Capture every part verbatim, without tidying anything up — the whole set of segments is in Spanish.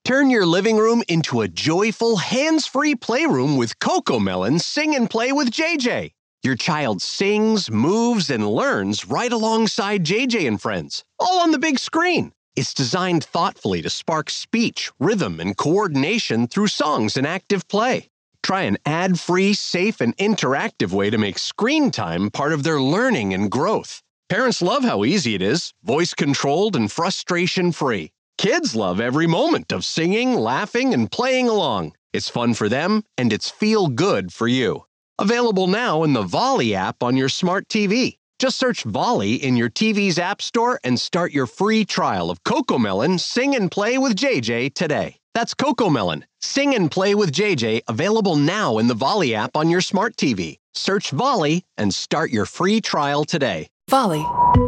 Turn your living room into a joyful, hands-free playroom with CoComelon Sing and Play with J J. Your child sings, moves, and learns right alongside J J and friends, all on the big screen. It's designed thoughtfully to spark speech, rhythm, and coordination through songs and active play. Try an ad-free, safe, and interactive way to make screen time part of their learning and growth. Parents love how easy it is, voice-controlled and frustration-free. Kids love every moment of singing, laughing, and playing along. It's fun for them, and it's feel-good for you. Available now in the Volley app on your smart T V. Just search Volley in your T V's app store and start your free trial of CoComelon Sing and Play with J J today. That's CoComelon Sing and Play with J J, available now in the Volley app on your smart T V. Search Volley and start your free trial today. Volley.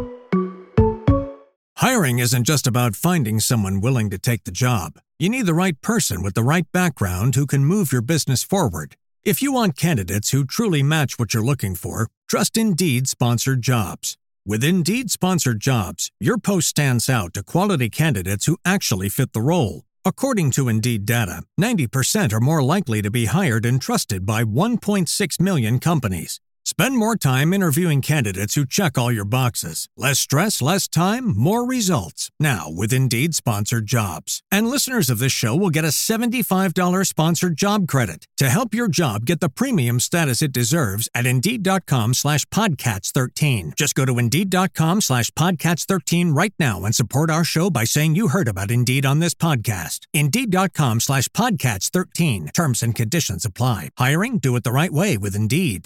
Hiring isn't just about finding someone willing to take the job. You need the right person with the right background who can move your business forward. If you want candidates who truly match what you're looking for, trust Indeed Sponsored Jobs. With Indeed Sponsored Jobs, your post stands out to quality candidates who actually fit the role. According to Indeed data, ninety percent are more likely to be hired and trusted by one point six million companies. Spend more time interviewing candidates who check all your boxes. Less stress, less time, more results. Now with Indeed Sponsored Jobs. And listeners of this show will get a seventy-five dollars sponsored job credit to help your job get the premium status it deserves at Indeed.com slash Podcats13. Just go to Indeed.com slash Podcats13 right now and support our show by saying you heard about Indeed on this podcast. Indeed.com slash Podcats13. Terms and conditions apply. Hiring? Do it the right way with Indeed.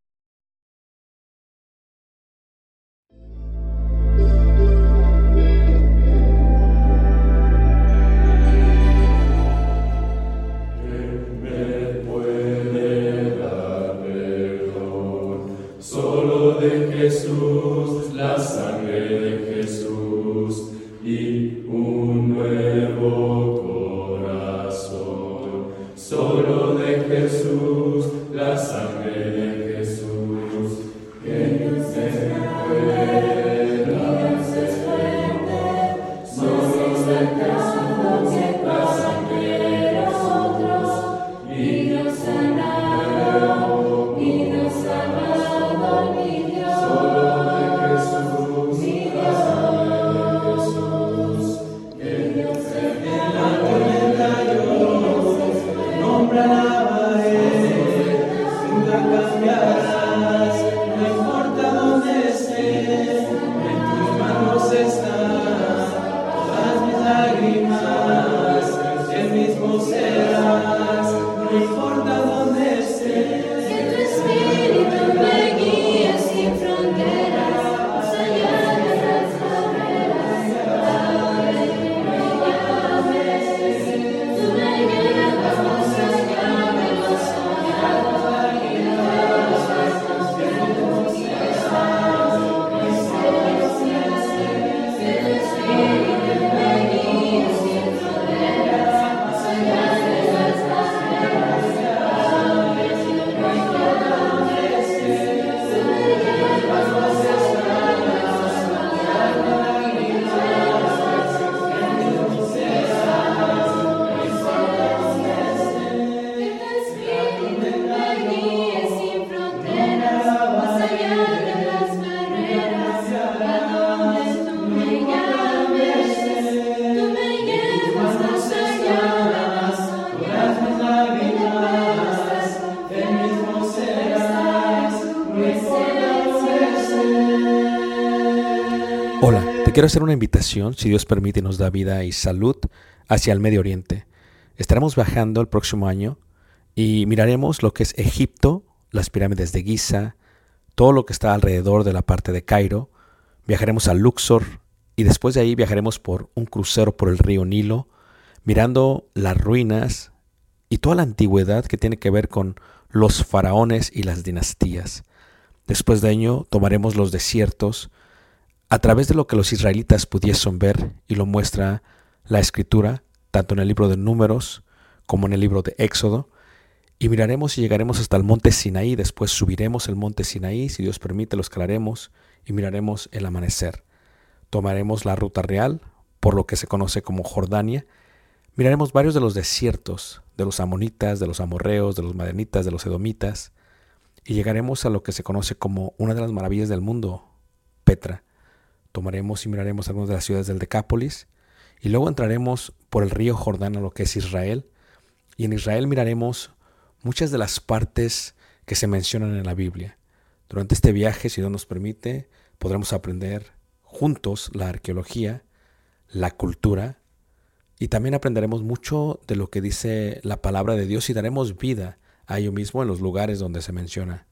Jesús, la sangre de Jesús y un nuevo corazón. Solo de Jesús, la sangre de Jesús, que no se puede desfuerte. Solo de Jesús, la sangre de nosotros, y nos sanado, y nos amado, mi Dios. Hola, te quiero hacer una invitación, si Dios permite y nos da vida y salud, hacia el Medio Oriente. Estaremos viajando el próximo año y miraremos lo que es Egipto, las pirámides de Giza, todo lo que está alrededor de la parte de Cairo. Viajaremos a Luxor y después de ahí viajaremos por un crucero por el río Nilo, mirando las ruinas y toda la antigüedad que tiene que ver con los faraones y las dinastías. Después de ello tomaremos los desiertos a través de lo que los israelitas pudiesen ver, y lo muestra la Escritura, tanto en el libro de Números como en el libro de Éxodo, y miraremos y llegaremos hasta el monte Sinaí. Después subiremos el monte Sinaí, si Dios permite lo escalaremos y miraremos el amanecer. Tomaremos la ruta real por lo que se conoce como Jordania, Miraremos varios de los desiertos, de los amonitas, de los amorreos, de los madianitas, de los edomitas, y llegaremos a lo que se conoce como una de las maravillas del mundo, Petra. Tomaremos y miraremos algunas de las ciudades del Decápolis, y luego entraremos por el río Jordán a lo que es Israel, y en Israel miraremos muchas de las partes que se mencionan en la Biblia. Durante este viaje, si Dios nos permite, podremos aprender juntos la arqueología, la cultura, y también aprenderemos mucho de lo que dice la palabra de Dios y daremos vida a ello mismo en los lugares donde se menciona.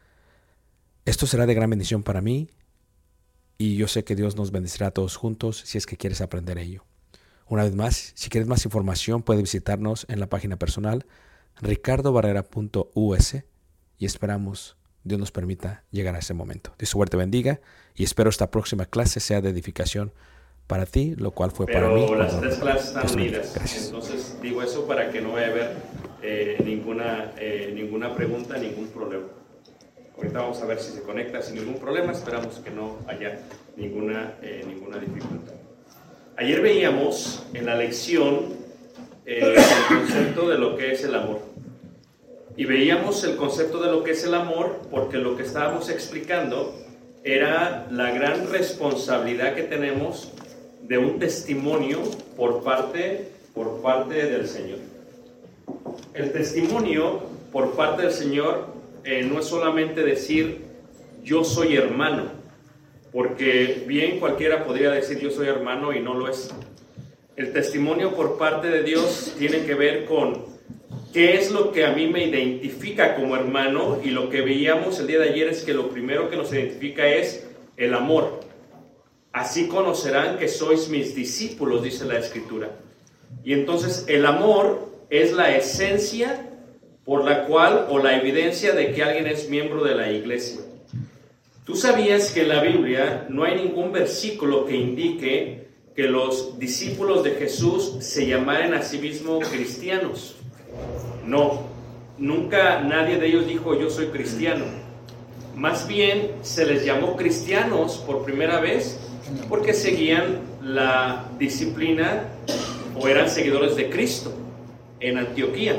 Esto será de gran bendición para mí y yo sé que Dios nos bendecirá a todos juntos si es que quieres aprender ello. Una vez más, si quieres más información, puedes visitarnos en la página personal ricardo barrera punto u s y esperamos Dios nos permita llegar a ese momento. Dios suerte bendiga y espero esta próxima clase sea de edificación para ti, lo cual fue Pero para mí. Pero las tres clases están unidas. Gracias. Entonces digo eso para que no vaya a haber eh, ninguna, eh, ninguna pregunta, ningún problema. Ahorita vamos a ver si se conecta sin ningún problema. Esperamos que no haya ninguna, eh, ninguna dificultad. Ayer veíamos en la lección eh, el concepto de lo que es el amor. Y veíamos el concepto de lo que es el amor porque lo que estábamos explicando era la gran responsabilidad que tenemos de un testimonio por parte, por parte del Señor. El testimonio por parte del Señor eh, no es solamente decir yo soy hermano, porque bien cualquiera podría decir yo soy hermano y no lo es. El testimonio por parte de Dios tiene que ver con qué es lo que a mí me identifica como hermano, y lo que veíamos el día de ayer es que lo primero que nos identifica es el amor. Así conocerán que sois mis discípulos, dice la Escritura. Y entonces el amor es la esencia por la cual, o la evidencia de que alguien es miembro de la iglesia. ¿Tú sabías que en la Biblia no hay ningún versículo que indique que los discípulos de Jesús se llamaran a sí mismos cristianos? No, nunca nadie de ellos dijo yo soy cristiano. Más bien se les llamó cristianos por primera vez porque seguían la disciplina o eran seguidores de Cristo en Antioquía.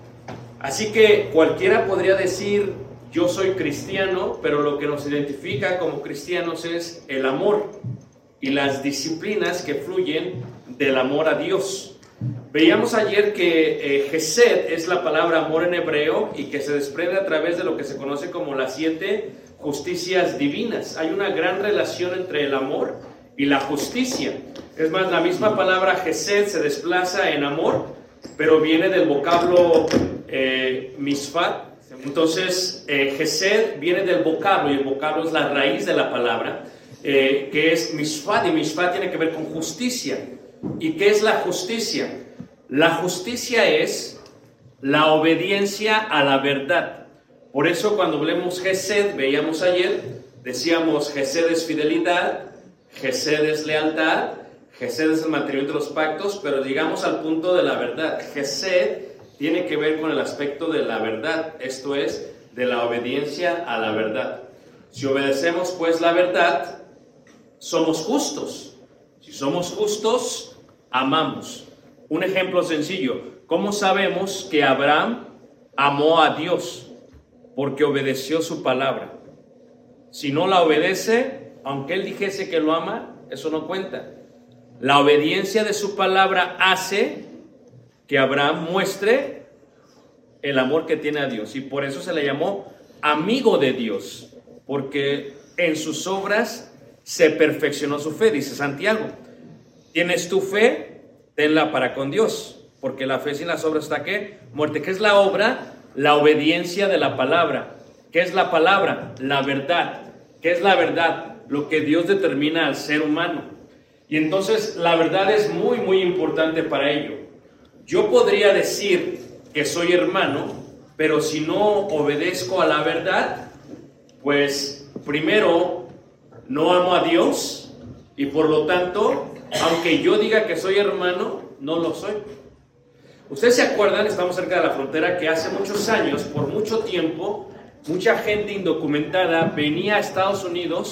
Así que cualquiera podría decir yo soy cristiano, pero lo que nos identifica como cristianos es el amor y las disciplinas que fluyen del amor a Dios. Veíamos ayer que eh, Gesed es la palabra amor en hebreo y que se desprende a través de lo que se conoce como las siete justicias divinas. Hay una gran relación entre el amor y la justicia. Es más, la misma palabra Gesed se desplaza en amor, pero viene del vocablo eh, misfat. Entonces, eh, Gesed viene del vocablo, y el vocablo es la raíz de la palabra, eh, que es misfat, y misfat tiene que ver con justicia. ¿Y qué es la justicia? La justicia es la obediencia a la verdad. Por eso cuando hablemos Gesed, veíamos ayer, decíamos Gesed es fidelidad, Gesed es lealtad, Gesed es el mantenimiento de los pactos, pero llegamos al punto de la verdad. Gesed tiene que ver con el aspecto de la verdad, esto es, de la obediencia a la verdad. Si obedecemos pues la verdad, somos justos. Si somos justos, amamos. Un ejemplo sencillo, ¿cómo sabemos que Abraham amó a Dios? Porque obedeció su palabra. Si no la obedece, aunque él dijese que lo ama, eso no cuenta. La obediencia de su palabra hace que Abraham muestre el amor que tiene a Dios, y por eso se le llamó amigo de Dios, porque en sus obras se perfeccionó su fe, dice Santiago. ¿Tienes tu fe? Tenla para con Dios, porque la fe sin las obras está ¿qué? Muerte. ¿Qué es la obra? La obediencia de la palabra. ¿Qué es la palabra? La verdad. ¿Qué es la verdad? Lo que Dios determina al ser humano. Y entonces la verdad es muy muy importante para ello. Yo podría decir que soy hermano, pero si no obedezco a la verdad, pues primero no amo a Dios, y por lo tanto, aunque yo diga que soy hermano, no lo soy. Ustedes se acuerdan, estamos cerca de la frontera, que hace muchos años, por mucho tiempo, mucha gente indocumentada venía a Estados Unidos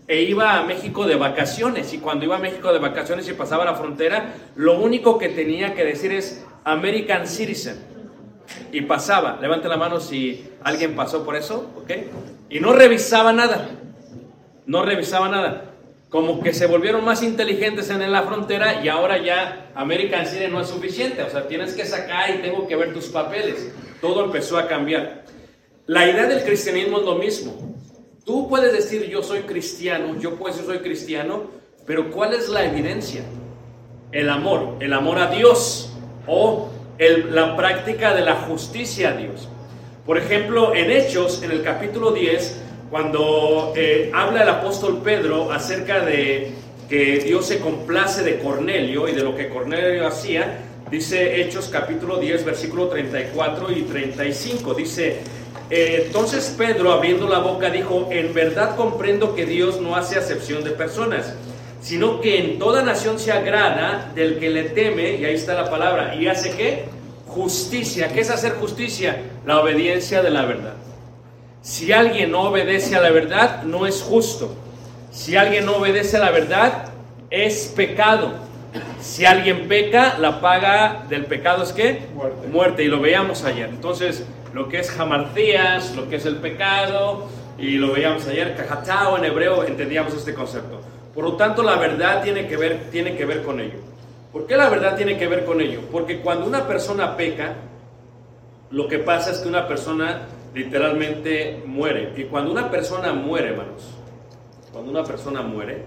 e iba a México de vacaciones, y cuando iba a México de vacaciones y pasaba la frontera, lo único que tenía que decir es American Citizen, y pasaba. Levante la mano si alguien pasó por eso, ¿ok? Y no revisaba nada, no revisaba nada. Como que se volvieron más inteligentes en la frontera, y ahora ya American Citizen no es suficiente, o sea, tienes que sacar y tengo que ver tus papeles. Todo empezó a cambiar. La idea del cristianismo es lo mismo. Tú puedes decir yo soy cristiano, yo puedo decir soy cristiano, pero ¿cuál es la evidencia? El amor, el amor a Dios, o el, la práctica de la justicia a Dios. Por ejemplo, en Hechos, en el capítulo diez, cuando eh, habla el apóstol Pedro acerca de que Dios se complace de Cornelio y de lo que Cornelio hacía, dice Hechos capítulo diez, versículo treinta y cuatro y treinta y cinco, dice: eh, entonces Pedro, abriendo la boca, dijo: en verdad comprendo que Dios no hace acepción de personas, sino que en toda nación se agrada del que le teme, y ahí está la palabra, y hace ¿qué? Justicia. ¿Qué es hacer justicia? La obediencia de la verdad. Si alguien no obedece a la verdad, no es justo. Si alguien no obedece a la verdad, es pecado. Si alguien peca, la paga del pecado es ¿qué? Muerte. Muerte, y lo veíamos ayer. Entonces, lo que es jamartías, lo que es el pecado, y lo veíamos ayer, cajatao en hebreo, entendíamos este concepto. Por lo tanto, la verdad tiene que ver, tiene que ver con ello. ¿Por qué la verdad tiene que ver con ello? Porque cuando una persona peca, lo que pasa es que una persona literalmente muere. Y cuando una persona muere, hermanos, cuando una persona muere,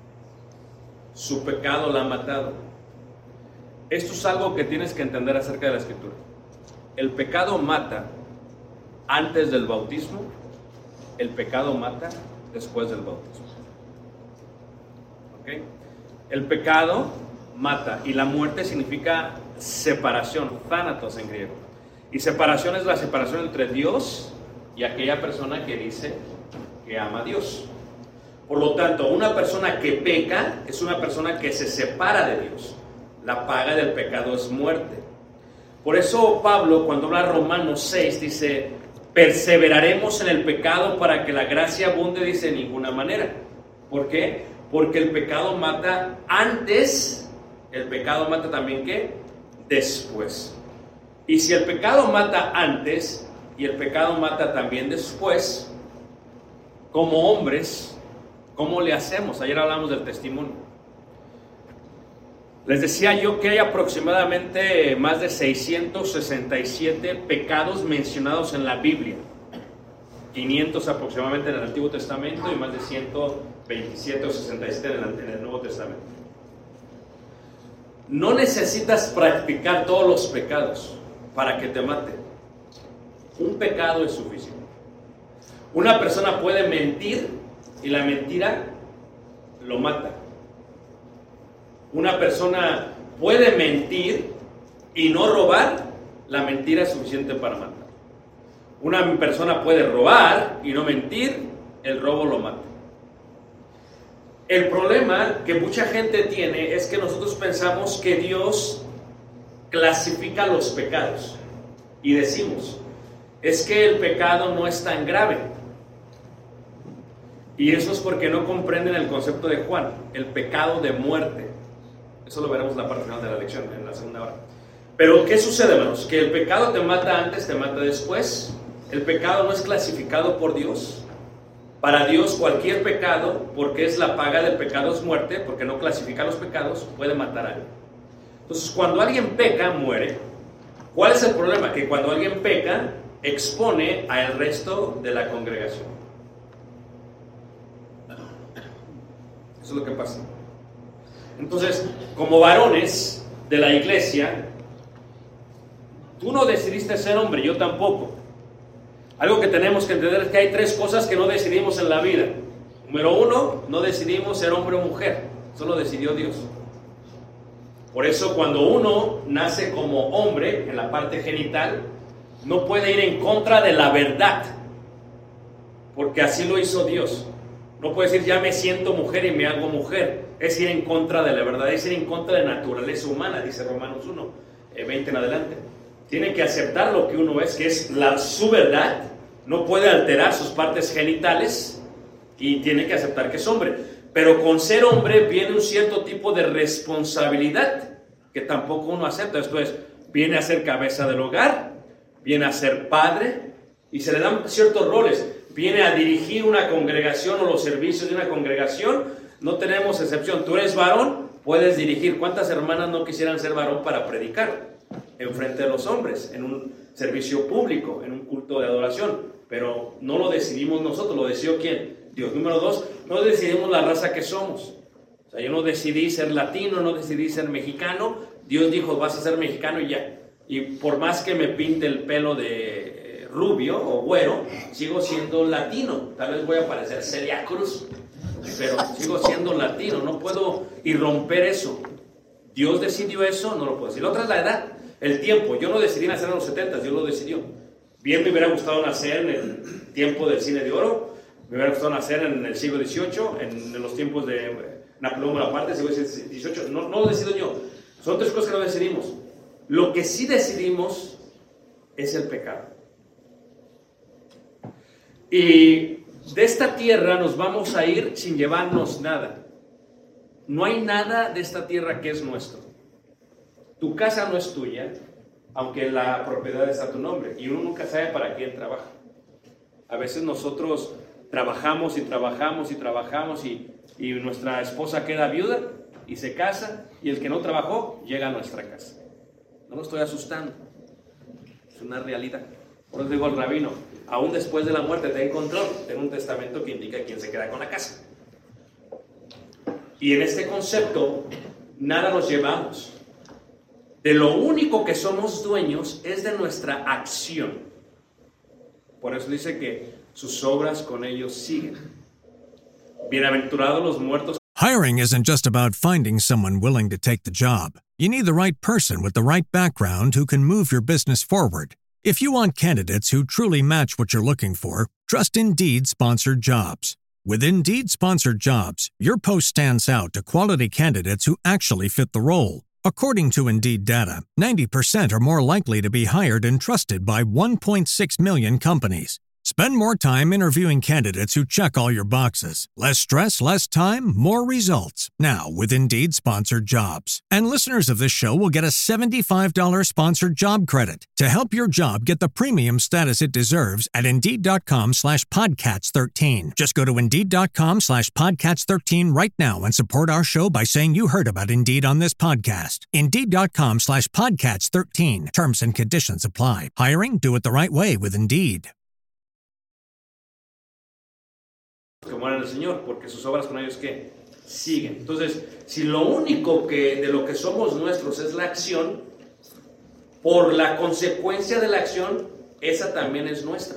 su pecado la ha matado. Esto es algo que tienes que entender acerca de la Escritura. El pecado mata antes del bautismo, el pecado mata después del bautismo. ¿Ok? El pecado mata, y la muerte significa separación, thanatos en griego. Y separación es la separación entre Dios y aquella persona que dice que ama a Dios. Por lo tanto, una persona que peca es una persona que se separa de Dios. La paga del pecado es muerte. Por eso Pablo, cuando habla de Romanos seis, dice: perseveraremos en el pecado para que la gracia abunde, dice, de ninguna manera. ¿Por qué? Porque el pecado mata antes, el pecado mata también ¿qué? Después. Y si el pecado mata antes y el pecado mata también después, como hombres, ¿cómo le hacemos? Ayer hablamos del testimonio. Les decía yo que hay aproximadamente más de seiscientos sesenta y siete pecados mencionados en la Biblia. quinientos aproximadamente en el Antiguo Testamento y más de ciento veintisiete o sesenta y siete en el, en el Nuevo Testamento. No necesitas practicar todos los pecados para que te maten. Un pecado es suficiente. Una persona puede mentir y la mentira lo mata. Una persona puede mentir y no robar, la mentira es suficiente para matar. Una persona puede robar y no mentir, el robo lo mata. El problema que mucha gente tiene es que nosotros pensamos que Dios clasifica los pecados y decimos: es que el pecado no es tan grave. Y eso es porque no comprenden el concepto de Juan, el pecado de muerte. Eso lo veremos en la parte final de la lección, en la segunda hora. Pero ¿qué sucede, hermanos? Que el pecado te mata antes, te mata después. El pecado no es clasificado por Dios. Para Dios cualquier pecado, porque es la paga del pecado, es muerte, porque no clasifica los pecados, puede matar a alguien. Entonces, cuando alguien peca, muere. ¿Cuál es el problema? Que cuando alguien peca, expone al resto de la congregación. Eso es lo que pasa. Entonces, como varones de la iglesia, tú no decidiste ser hombre, yo tampoco. Algo que tenemos que entender es que hay tres cosas que no decidimos en la vida. Número uno, no decidimos ser hombre o mujer, eso lo decidió Dios. Por eso cuando uno nace como hombre, en la parte genital, no puede ir en contra de la verdad, porque así lo hizo Dios. No puede decir, ya me siento mujer y me hago mujer. Es ir en contra de la verdad, es ir en contra de la naturaleza humana, dice Romanos uno, veinte en adelante. Tiene que aceptar lo que uno es, que es la, su verdad. No puede alterar sus partes genitales, y tiene que aceptar que es hombre. Pero con ser hombre viene un cierto tipo de responsabilidad que tampoco uno acepta. Esto es, viene a ser cabeza del hogar, viene a ser padre y se le dan ciertos roles. Viene a dirigir una congregación o los servicios de una congregación. No tenemos excepción. Tú eres varón, puedes dirigir. ¿Cuántas hermanas no quisieran ser varón para predicar en frente de los hombres, en un servicio público, en un culto de adoración? Pero no lo decidimos nosotros, lo decidió ¿quién? Dios. Número dos, no decidimos la raza que somos. O sea, yo no decidí ser latino, no decidí ser mexicano. Dios dijo, vas a ser mexicano y ya. Y por más que me pinte el pelo de eh, rubio o güero, sigo siendo latino. Tal vez voy a parecer Celia Cruz, pero sigo siendo latino. No puedo irromper eso. Dios decidió eso, no lo puedo decir. La otra es la edad, el tiempo. Yo no decidí nacer en los setentas, Dios lo decidió. Bien me hubiera gustado nacer en el tiempo del cine de oro, me hubiera gustado nacer en el siglo dieciocho, en, en los tiempos de Napoleón Bonaparte, siglo dieciocho. No, no lo decido yo. Son tres cosas que no decidimos. Lo que sí decidimos es el pecado. Y de esta tierra nos vamos a ir sin llevarnos nada. No hay nada de esta tierra que es nuestro. Tu casa no es tuya, aunque la propiedad está a tu nombre. Y uno nunca sabe para quién trabaja. A veces nosotros trabajamos y trabajamos y trabajamos y, y nuestra esposa queda viuda y se casa, y el que no trabajó llega a nuestra casa. No me estoy asustando, es una realidad. Por eso digo al rabino, aún después de la muerte ten control, ten un testamento que indica quién se queda con la casa. Y en este concepto nada nos llevamos. De lo único que somos dueños es de nuestra acción. Por eso dice que sus obras con ellos siguen. Bienaventurados los muertos. Hiring isn't just about finding someone willing to take the job. You need the right person with the right background who can move your business forward. If you want candidates who truly match what you're looking for, trust Indeed Sponsored Jobs. With Indeed Sponsored Jobs, your post stands out to quality candidates who actually fit the role. According to Indeed data, ninety percent are more likely to be hired and trusted by one point six million companies. Spend more time interviewing candidates who check all your boxes. Less stress, less time, more results. Now, with Indeed Sponsored Jobs. And listeners of this show will get a seventy-five dollars sponsored job credit to help your job get the premium status it deserves at Indeed.com slash Podcats 13. Just go to Indeed.com slash Podcats 13 right now and support our show by saying you heard about Indeed on this podcast. Indeed.com slash Podcats 13. Terms and conditions apply. Hiring? Do it the right way with Indeed. Que mueren el Señor, porque sus obras con ellos ¿qué? Siguen. Entonces, si lo único que de lo que somos nuestros es la acción, por la consecuencia de la acción, esa también es nuestra.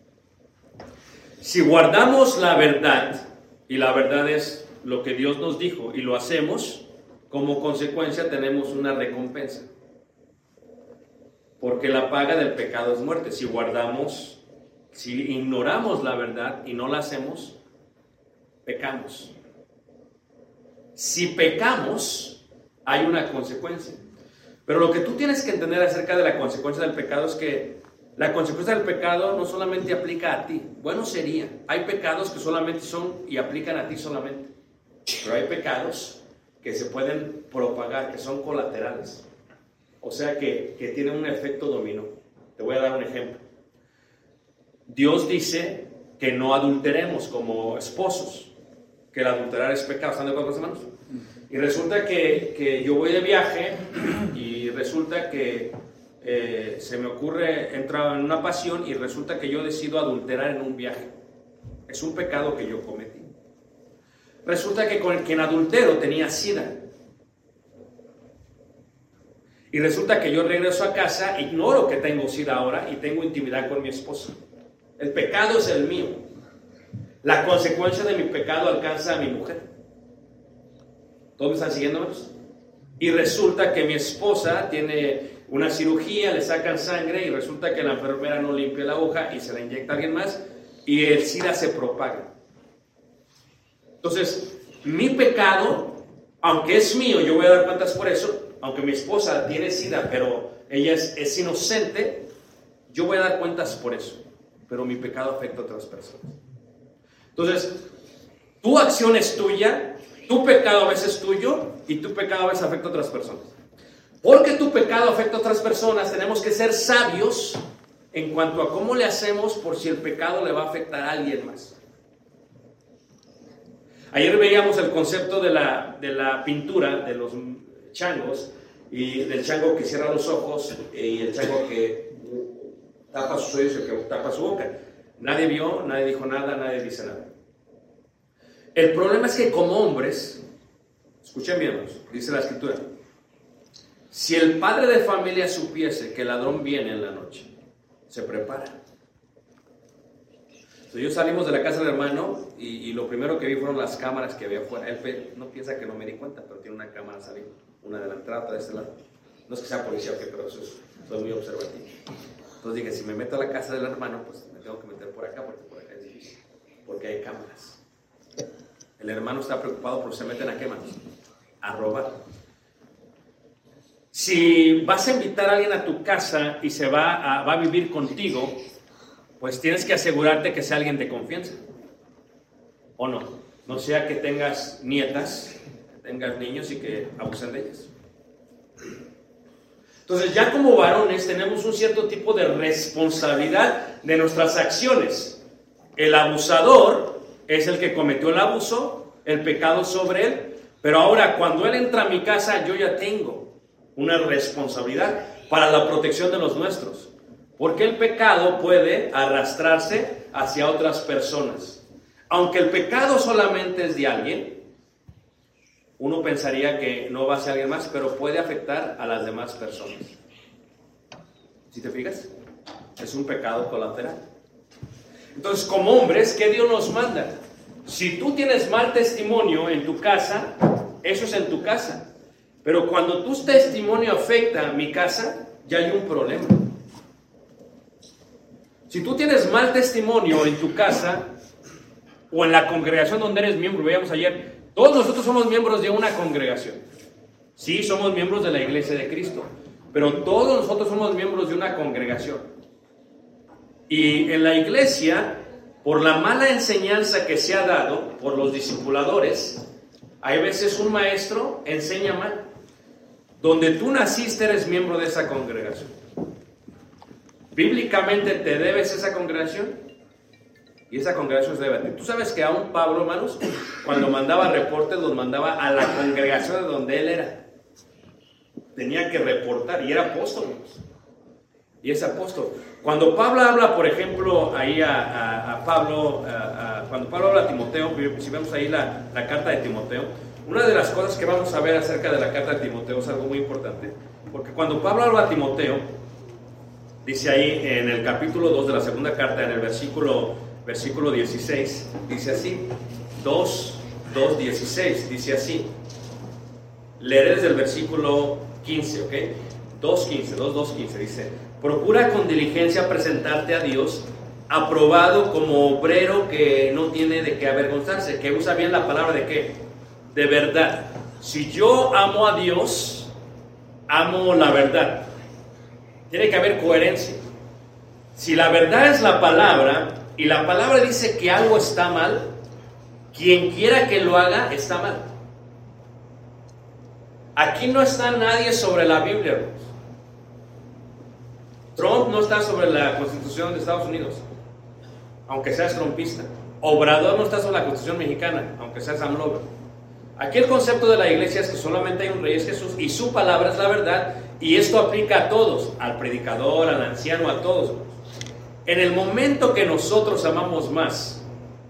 Si guardamos la verdad, y la verdad es lo que Dios nos dijo, y lo hacemos, como consecuencia tenemos una recompensa. Porque la paga del pecado es muerte. Si guardamos, si ignoramos la verdad y no la hacemos, pecamos. Si pecamos, hay una consecuencia. Pero lo que tú tienes que entender acerca de la consecuencia del pecado es que la consecuencia del pecado no solamente aplica a ti. Bueno sería, hay pecados que solamente son y aplican a ti solamente. Pero hay pecados que se pueden propagar, que son colaterales. O sea que, que tienen un efecto dominó. Te voy a dar un ejemplo. Dios dice que no adulteremos como esposos, que el adulterar es pecado. ¿Están de acuerdo, hermanos? Y resulta que, que yo voy de viaje y resulta que eh, se me ocurre, entrar en una pasión y resulta que yo decido adulterar en un viaje. Es un pecado que yo cometí. Resulta que con quien adultero tenía sida. Y resulta que yo regreso a casa, ignoro que tengo sida ahora y tengo intimidad con mi esposa. El pecado es el mío. La consecuencia de mi pecado alcanza a mi mujer. ¿Todos me están siguiendo, hermanos? Y resulta que mi esposa tiene una cirugía, le sacan sangre y resulta que la enfermera no limpia la aguja y se la inyecta a alguien más y el SIDA se propaga. Entonces, mi pecado, aunque es mío, yo voy a dar cuentas por eso, aunque mi esposa tiene SIDA, pero ella es, es inocente, yo voy a dar cuentas por eso. Pero mi pecado afecta a otras personas. Entonces, Tu acción es tuya, tu pecado a veces es tuyo y tu pecado a veces afecta a otras personas. Porque tu pecado afecta a otras personas, tenemos que ser sabios en cuanto a cómo le hacemos por si el pecado le va a afectar a alguien más. Ayer veíamos el concepto de la, de la pintura de los changos, y del chango que cierra los ojos y el chango que tapa sus oídos y el que tapa su boca. Nadie vio, nadie dijo nada, nadie dice nada. El problema es que como hombres, escuchen bien, dice la escritura, si el padre de familia supiese que el ladrón viene en la noche, se prepara. Entonces, yo salimos de la casa del hermano y, y lo primero que vi fueron las cámaras que había afuera. Él no piensa que no me di cuenta, pero tiene una cámara saliendo, una de la entrada, otra de este lado. No es que sea policía o qué, pero eso es, soy muy observativo. Entonces dije, si me meto a la casa del hermano, pues me tengo que meter por acá, porque por acá es difícil, porque hay cámaras. El hermano está preocupado porque se meten a qué manos, a robar. Si vas a invitar a alguien a tu casa y se va a, va a vivir contigo, pues tienes que asegurarte que sea alguien de confianza, ¿o no? No sea que tengas nietas, que tengas niños y que abusen de ellas. Entonces ya como varones tenemos un cierto tipo de responsabilidad de nuestras acciones. El abusador es el que cometió el abuso, el pecado sobre él, pero ahora cuando él entra a mi casa yo ya tengo una responsabilidad para la protección de los nuestros, porque el pecado puede arrastrarse hacia otras personas. Aunque el pecado solamente es de alguien, uno pensaría que no va hacia alguien más, pero puede afectar a las demás personas. ¿Sí te fijas? Es un pecado colateral. Entonces, como hombres, ¿qué Dios nos manda? Si tú tienes mal testimonio en tu casa, eso es en tu casa. Pero cuando tu testimonio afecta a mi casa, ya hay un problema. Si tú tienes mal testimonio en tu casa o en la congregación donde eres miembro, veíamos ayer, todos nosotros somos miembros de una congregación. Sí, somos miembros de la Iglesia de Cristo, pero todos nosotros somos miembros de una congregación. Y en la iglesia, por la mala enseñanza que se ha dado por los discipuladores, hay veces un maestro enseña mal. Donde tú naciste eres miembro de esa congregación. Bíblicamente te debes esa congregación y esa congregación se debe a ti. Tú sabes que aún Pablo, hermanos, cuando mandaba reportes, los mandaba a la congregación de donde él era. Tenía que reportar y era apóstol, hermanos. Y es apóstol. Cuando Pablo habla, por ejemplo, ahí a, a, a Pablo, a, a, cuando Pablo habla a Timoteo, si vemos ahí la, la carta de Timoteo, una de las cosas que vamos a ver acerca de la carta de Timoteo es algo muy importante, porque cuando Pablo habla a Timoteo, dice ahí en el capítulo dos de la segunda carta, en el versículo, versículo dieciséis, dice así, dos, dos, dieciséis, dice así, leeré desde el versículo quince, ¿ok? dos, quince, dos, dos, quince, dice, procura con diligencia presentarte a Dios, aprobado como obrero que no tiene de qué avergonzarse, que usa bien la palabra de qué, de verdad. Si yo amo a Dios, amo la verdad. Tiene que haber coherencia. Si la verdad es la palabra y la palabra dice que algo está mal, quien quiera que lo haga está mal. Aquí no está nadie sobre la Biblia, hermanos. Trump no está sobre la Constitución de Estados Unidos, aunque seas trumpista. Obrador no está sobre la Constitución mexicana, aunque seas AMLO. Aquí el concepto de la iglesia es que solamente hay un rey, es Jesús, y su palabra es la verdad, y esto aplica a todos, al predicador, al anciano, a todos. En el momento que nosotros amamos más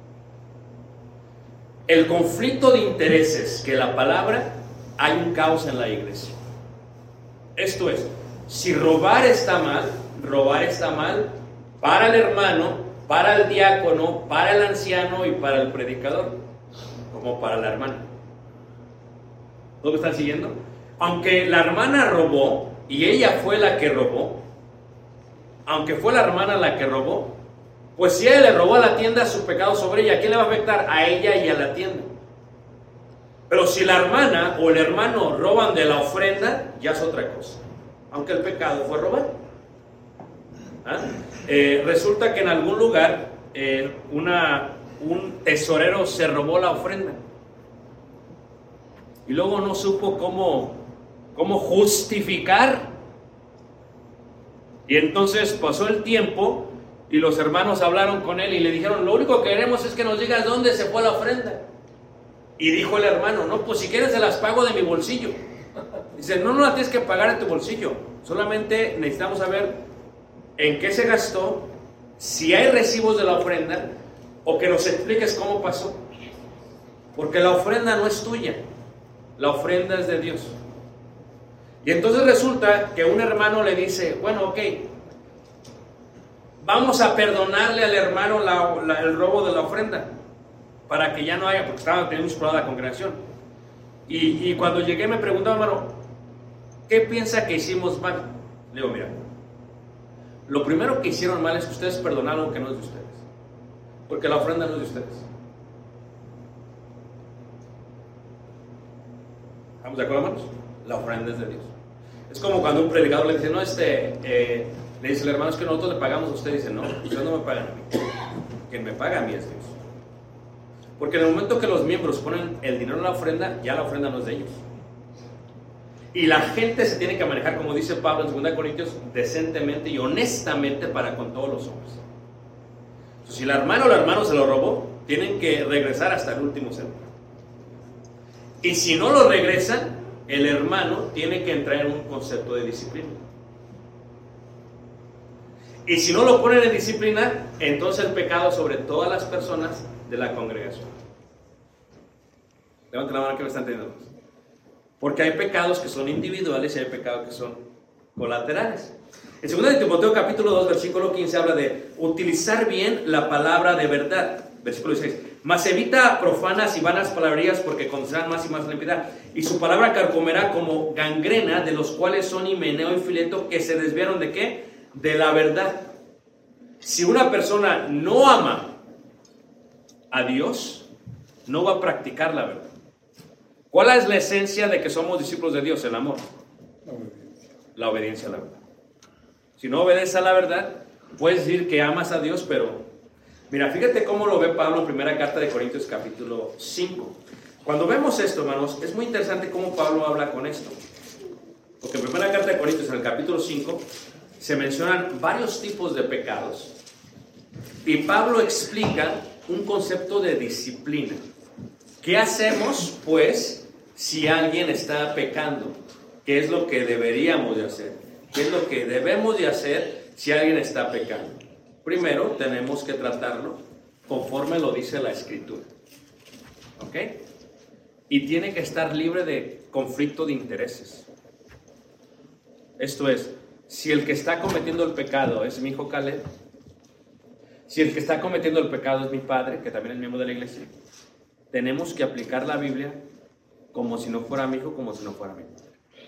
el conflicto de intereses que la palabra, hay un caos en la iglesia. Esto es, si robar está mal, robar está mal para el hermano, para el diácono, para el anciano y para el predicador, como para la hermana. ¿Todo me están siguiendo? Aunque la hermana robó y ella fue la que robó, aunque fue la hermana la que robó, pues si ella le robó a la tienda, su pecado sobre ella, ¿a quién le va a afectar? A ella y a la tienda. Pero si la hermana o el hermano roban de la ofrenda, ya es otra cosa, aunque el pecado fue robar. ¿Ah? Eh, resulta que en algún lugar eh, una un tesorero se robó la ofrenda y luego no supo cómo, cómo justificar. Y entonces pasó el tiempo y los hermanos hablaron con él y le dijeron: lo único que queremos es que nos digas dónde se fue la ofrenda. Y dijo el hermano: no, pues si quieres se las pago de mi bolsillo. Dice: no, no la tienes que pagar de tu bolsillo, solamente necesitamos saber en qué se gastó, si hay recibos de la ofrenda, o que nos expliques cómo pasó. Porque la ofrenda no es tuya, la ofrenda es de Dios. Y entonces resulta que un hermano le dice: bueno, ok, vamos a perdonarle al hermano la, la, el robo de la ofrenda, para que ya no haya, porque estaba teniendo un problema de la congregación. Y, y cuando llegué me preguntaba: hermano, ¿qué piensa que hicimos mal? Le digo: mira, lo primero que hicieron mal es que ustedes perdonaron que no es de ustedes, porque la ofrenda no es de ustedes. ¿Estamos de acuerdo, hermanos? La ofrenda es de Dios. Es como cuando un predicador le dice: no, este, eh, le dice el hermano: es que nosotros le pagamos a usted. Dice: no, ustedes no me pagan a mí, quien me paga a mí es Dios. Porque en el momento que los miembros ponen el dinero en la ofrenda, ya la ofrenda no es de ellos. Y la gente se tiene que manejar, como dice Pablo en segunda Corintios, decentemente y honestamente para con todos los hombres. Entonces, si el hermano o el hermano se lo robó, tienen que regresar hasta el último centavo. Y si no lo regresan, el hermano tiene que entrar en un concepto de disciplina. Y si no lo ponen en disciplina, entonces el pecado sobre todas las personas de la congregación. Levanten la mano que me están entendiendo. Porque hay pecados que son individuales y hay pecados que son colaterales. En segunda de Timoteo capítulo dos versículo quince habla de utilizar bien la palabra de verdad. Versículo dieciséis: mas evita profanas y vanas palabrerías, porque conocerán más y más la impiedad, y su palabra carcomerá como gangrena, de los cuales son Himeneo y Fileto, que se desviaron ¿de qué? De la verdad. Si una persona no ama a Dios, no va a practicar la verdad. ¿Cuál es la esencia de que somos discípulos de Dios? El amor. La obediencia. La obediencia a la verdad. Si no obedeces a la verdad, puedes decir que amas a Dios, pero mira, fíjate cómo lo ve Pablo en primera carta de Corintios capítulo cinco. Cuando vemos esto, hermanos, es muy interesante cómo Pablo habla con esto. Porque en primera carta de Corintios, en el capítulo cinco, se mencionan varios tipos de pecados. Y Pablo explica un concepto de disciplina. ¿Qué hacemos, pues, si alguien está pecando? ¿Qué es lo que deberíamos de hacer? ¿Qué es lo que debemos de hacer si alguien está pecando? Primero, tenemos que tratarlo conforme lo dice la Escritura. ¿Ok? Y tiene que estar libre de conflicto de intereses. Esto es, si el que está cometiendo el pecado es mi hijo Caleb, si el que está cometiendo el pecado es mi padre, que también es miembro de la iglesia, tenemos que aplicar la Biblia como si no fuera mi hijo, como si no fuera mi padre.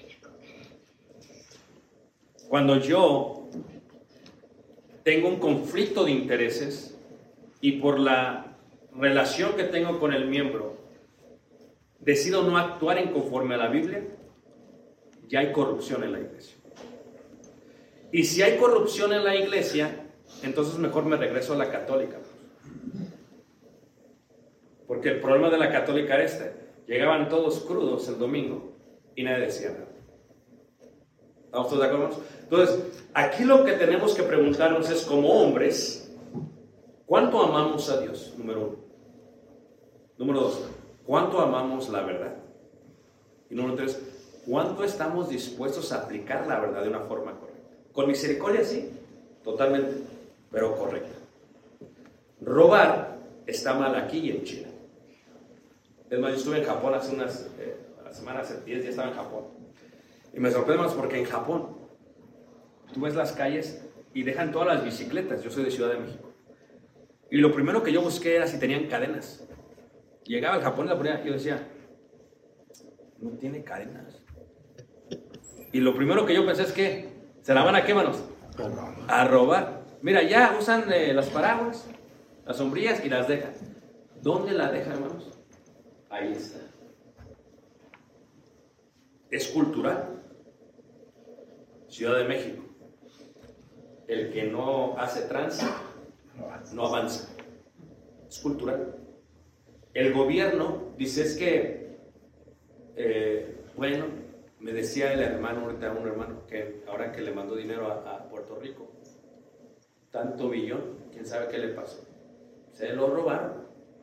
Cuando yo tengo un conflicto de intereses y por la relación que tengo con el miembro decido no actuar en conforme a la Biblia, ya hay corrupción en la iglesia. Y si hay corrupción en la iglesia, entonces mejor me regreso a la católica. Porque el problema de la católica era este: llegaban todos crudos el domingo y nadie decía nada. ¿Estamos todos de acuerdo? Entonces, aquí lo que tenemos que preguntarnos es, como hombres, ¿cuánto amamos a Dios? Número uno. Número dos, ¿cuánto amamos la verdad? Y número tres, ¿cuánto estamos dispuestos a aplicar la verdad de una forma correcta? Con misericordia, sí, totalmente, pero correcta. Robar está mal aquí y en China. Es más, yo estuve en Japón hace unas eh, semanas, hace diez días estaba en Japón. Y me sorprende más porque en Japón tú ves las calles y dejan todas las bicicletas. Yo soy de Ciudad de México. Y lo primero que yo busqué era si tenían cadenas. Llegaba al Japón y la ponía y yo decía, no tiene cadenas. Y lo primero que yo pensé es que se la van a qué, manos? A robar. Mira, ya usan eh, las paraguas, las sombrillas y las dejan. ¿Dónde la dejan, hermanos? Ahí está. Es cultural. Ciudad de México. El que no hace trance, no avanza. es cultural. El gobierno dice es que, eh, bueno, me decía el hermano, ahorita un hermano, que ahora que le mandó dinero a, a Puerto Rico, tanto billón, quién sabe qué le pasó. Se lo robaron.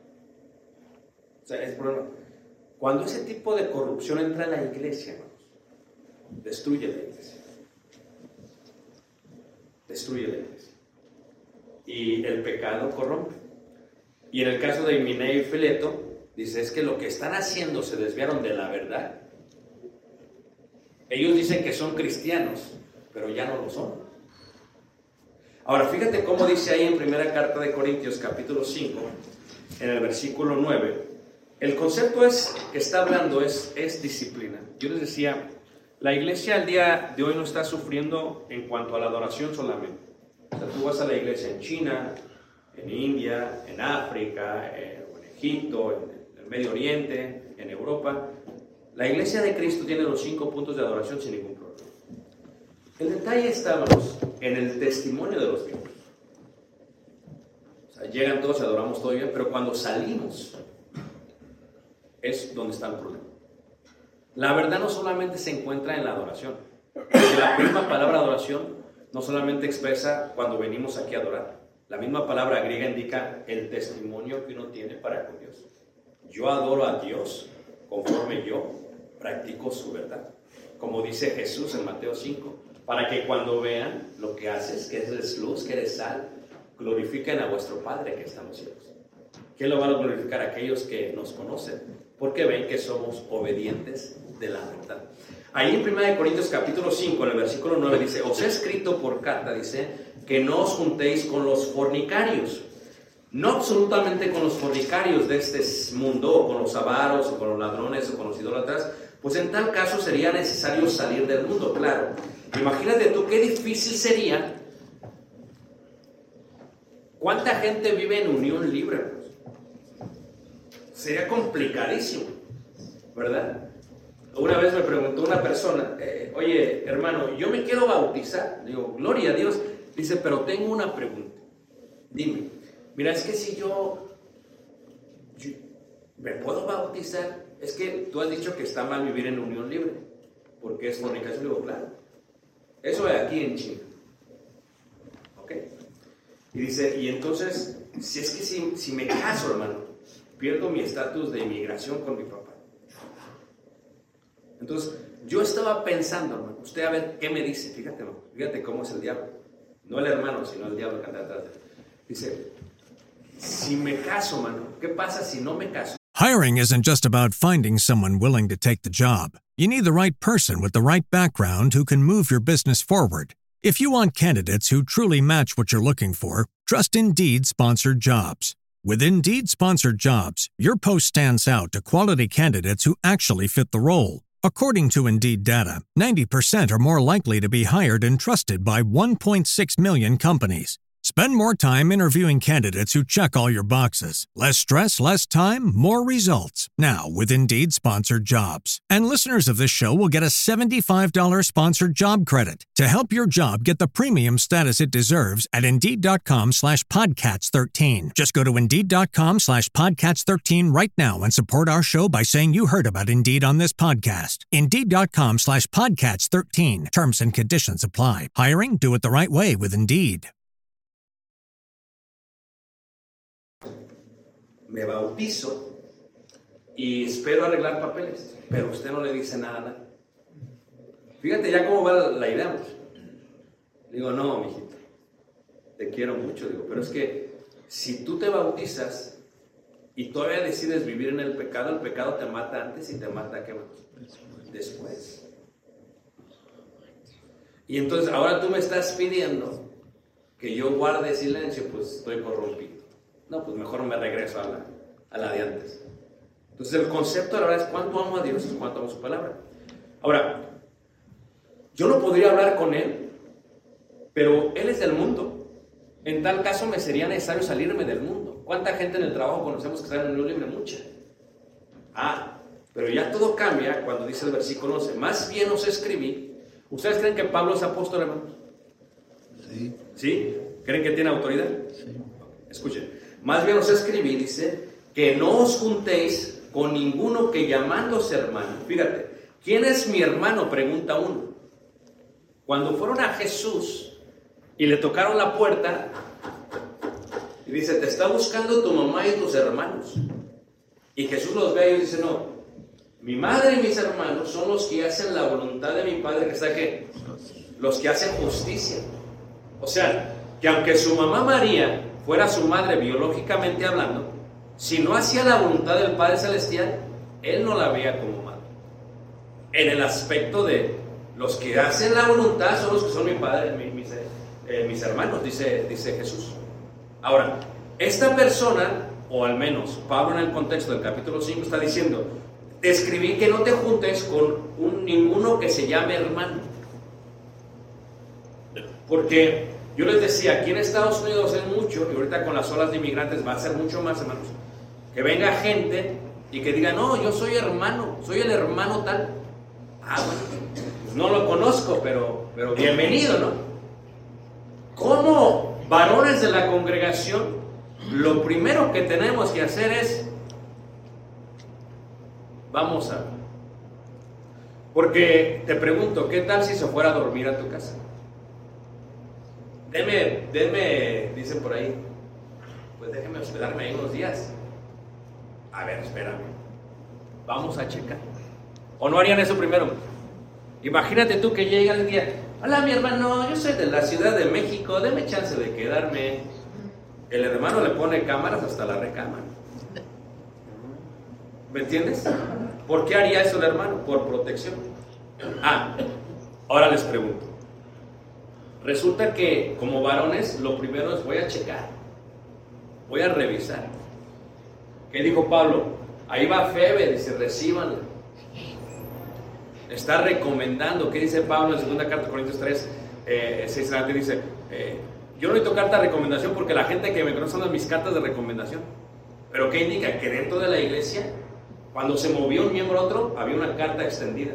O sea, es problema. Cuando ese tipo de corrupción entra en la iglesia, hermanos, destruye la iglesia. Destruye la iglesia. Y el pecado corrompe. Y en el caso de Himeneo y Fileto, dice, es que lo que están haciendo se desviaron de la verdad. Ellos dicen que son cristianos, pero ya no lo son. Ahora, fíjate cómo dice ahí en primera carta de Corintios, capítulo cinco, en el versículo nueve. El concepto es, que está hablando es, es disciplina. Yo les decía, la iglesia al día de hoy no está sufriendo en cuanto a la adoración solamente. O sea, tú vas a la iglesia en China, en India, en África, eh, en Egipto, en el Medio Oriente, en Europa. La iglesia de Cristo tiene los cinco puntos de adoración sin ningún problema. El detalle está, hermanos, en el testimonio de los miembros. O sea, llegan todos, adoramos todo bien, pero cuando salimos es donde está el problema. La verdad no solamente se encuentra en la adoración. La misma palabra adoración no solamente expresa cuando venimos aquí a adorar. La misma palabra griega indica el testimonio que uno tiene para con Dios. Yo adoro a Dios conforme yo practico su verdad. Como dice Jesús en Mateo cinco, para que cuando vean lo que haces, que eres luz, que eres sal, glorifiquen a vuestro Padre que está en los cielos. ¿Quién lo va a glorificar? Aquellos que nos conocen, porque ven que somos obedientes de la verdad. Ahí en primera Corintios capítulo cinco, en el versículo nueve dice, os he escrito por carta, dice, que no os juntéis con los fornicarios. No absolutamente con los fornicarios de este mundo, o con los avaros, o con los ladrones, o con los idólatras, pues en tal caso sería necesario salir del mundo, claro. Imagínate tú qué difícil sería. ¿Cuánta gente vive en unión libre? Sería complicadísimo, ¿verdad? Una vez me preguntó una persona, eh, oye, hermano, yo me quiero bautizar. Digo, gloria a Dios. Dice, pero tengo una pregunta. Dime, mira, es que si yo, yo me puedo bautizar, es que tú has dicho que está mal vivir en unión libre, porque es fornicación. Digo, claro. Eso es aquí en China. ¿Ok? Y dice, y entonces, si es que si, si me caso, hermano, pierdo mi estatus de inmigración con mi papá. Entonces, yo estaba pensando, hermano, usted a ver qué me dice, fíjate, hermano, fíjate cómo es el diablo. No el hermano, sino el diablo que anda atrás de él. Dice, si me caso, hermano, ¿qué pasa si no me caso? Hiring isn't just about finding someone willing to take the job. You need the right person with the right background who can move your business forward. If you want candidates who truly match what you're looking for, trust Indeed Sponsored Jobs. With Indeed Sponsored Jobs, your post stands out to quality candidates who actually fit the role. According to Indeed data, ninety percent are more likely to be hired and trusted by one point six million companies. Spend more time interviewing candidates who check all your boxes. Less stress, less time, more results. Now with Indeed Sponsored Jobs. And listeners of this show will get a seventy-five dollars sponsored job credit to help your job get the premium status it deserves at Indeed.com slash Podcats thirteen. Just go to Indeed.com slash Podcats thirteen right now and support our show by saying you heard about Indeed on this podcast. Indeed.com slash Podcats thirteen. Terms and conditions apply. Hiring? Do it the right way with Indeed. Me bautizo y espero arreglar papeles, pero usted no le dice nada a nadie. Fíjate ya cómo va la idea. Pues. Digo, no, mijito, te quiero mucho, digo, pero es que si tú te bautizas y todavía decides vivir en el pecado, el pecado te mata antes y te mata ¿qué más? Después. Y entonces ahora tú me estás pidiendo que yo guarde silencio, pues estoy corrompido. No, pues mejor me regreso a la, a la de antes. Entonces el concepto de la verdad es cuánto amo a Dios y cuánto amo su palabra. Ahora, yo no podría hablar con Él, pero Él es del mundo. En tal caso me sería necesario salirme del mundo. ¿Cuánta gente en el trabajo conocemos que está en unión libre? Mucha. Ah, pero ya todo cambia cuando dice el versículo once. Más bien os escribí. ¿Ustedes creen que Pablo es apóstol, hermanos? Sí. ¿Sí? ¿Creen que tiene autoridad? Sí. Escuchen. Más bien os escribí, dice, que no os juntéis con ninguno que llamándose hermano. Fíjate, ¿quién es mi hermano? Pregunta uno. Cuando fueron a Jesús y le tocaron la puerta, y dice, te está buscando tu mamá y tus hermanos. Y Jesús los ve y ellos dice, no, mi madre y mis hermanos son los que hacen la voluntad de mi Padre que está aquí, los que hacen justicia. O sea, que aunque su mamá María fuera su madre biológicamente hablando, si no hacía la voluntad del Padre Celestial, él no la veía como madre. En el aspecto de los que hacen la voluntad son los que son mi Padre, mi, mis, eh, mis hermanos, dice, dice Jesús. Ahora, esta persona, o al menos Pablo en el contexto del capítulo cinco está diciendo, te escribí que no te juntes con un, ninguno que se llame hermano. Porque yo les decía, aquí en Estados Unidos es mucho, y ahorita con las olas de inmigrantes va a ser mucho más, hermanos, que venga gente y que diga, no, yo soy hermano, soy el hermano tal. Ah, bueno, pues no lo conozco, pero, pero bienvenido, ¿no? Como varones de la congregación, lo primero que tenemos que hacer es, vamos a, porque te pregunto, ¿qué tal si se fuera a dormir a tu casa? Deme, deme, dicen por ahí, pues déjeme hospedarme ahí unos días. A ver, espérame, vamos a checar. ¿O no harían eso primero? Imagínate tú que llega el día, hola mi hermano, yo soy de la Ciudad de México, deme chance de quedarme. El hermano le pone cámaras hasta la recámara. ¿Me entiendes? ¿Por qué haría eso el hermano? Por protección. Ah, ahora les pregunto. Resulta que como varones lo primero es voy a checar, voy a revisar. ¿Qué dijo Pablo? Ahí va Febe, dice, recíbanla. Está recomendando. ¿Qué dice Pablo en segunda carta de Corintios tres, eh, seis adelante? Dice, eh, yo no necesito carta de recomendación porque la gente que me conoce son mis cartas de recomendación. ¿Pero qué indica? Que dentro de la iglesia, cuando se movió un miembro a otro, había una carta extendida.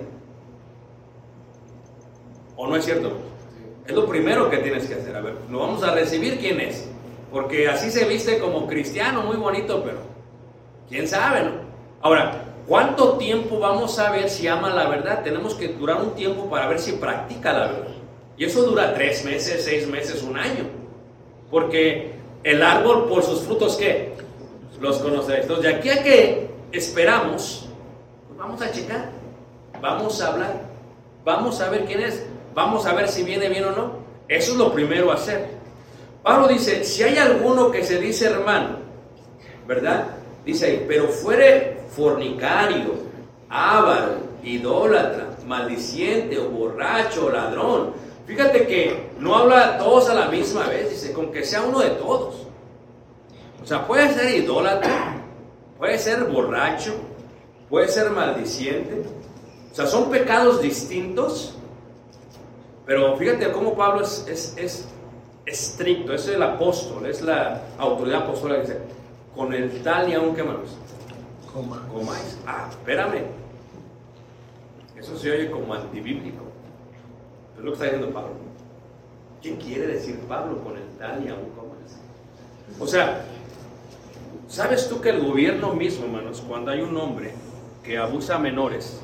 ¿O no es cierto? Es lo primero que tienes que hacer. A ver, lo vamos a recibir, ¿quién es? Porque así se viste como cristiano, muy bonito, pero quién sabe, ¿no? Ahora, ¿cuánto tiempo vamos a ver si ama la verdad? Tenemos que durar un tiempo para ver si practica la verdad. Y eso dura tres meses, seis meses, un año. Porque el árbol por sus frutos, ¿qué? Los conoceréis. Entonces, de aquí a que esperamos, pues vamos a checar, vamos a hablar, vamos a ver quién es, vamos a ver si viene bien o no. Eso es lo primero a hacer. Pablo dice, si hay alguno que se dice hermano, ¿verdad? Dice ahí, pero fuere fornicario, avaro, idólatra, maldiciente o borracho o ladrón. Fíjate que no habla todos a la misma vez, dice, con que sea uno de todos. O sea, puede ser idólatra, puede ser borracho, puede ser maldiciente. O sea, son pecados distintos. Pero fíjate cómo Pablo es, es, es estricto, es el apóstol, es la autoridad apostólica que dice, con el tal y aún que manos Coma. comáis. Ah, espérame. Eso se oye como antibíblico. Es lo que está diciendo Pablo. ¿Qué quiere decir Pablo con el tal y aún comáis? O sea, ¿sabes tú que el gobierno mismo, hermanos, cuando hay un hombre que abusa a menores,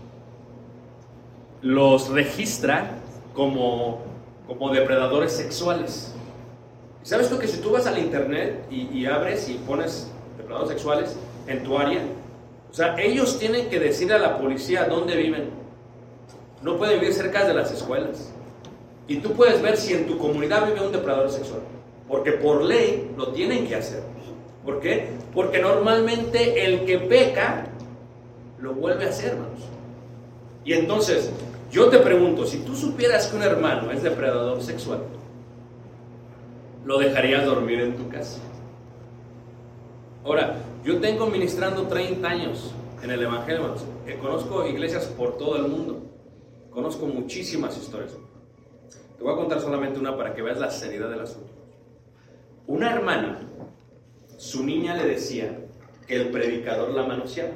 los registra como, como depredadores sexuales? ¿Sabes tú que si tú vas al internet y, y abres y pones depredadores sexuales en tu área, o sea, ellos tienen que decirle a la policía dónde viven? No pueden vivir cerca de las escuelas. Y tú puedes ver si en tu comunidad vive un depredador sexual, porque por ley lo tienen que hacer. ¿Por qué? Porque normalmente el que peca lo vuelve a hacer, hermanos. Y entonces, yo te pregunto, si tú supieras que un hermano es depredador sexual, ¿lo dejarías dormir en tu casa? Ahora, yo tengo ministrando treinta años en el Evangelio, hermanos. Conozco iglesias por todo el mundo. Conozco muchísimas historias. Te voy a contar solamente una para que veas la seriedad del asunto. Una hermana, su niña le decía que el predicador la manoseaba.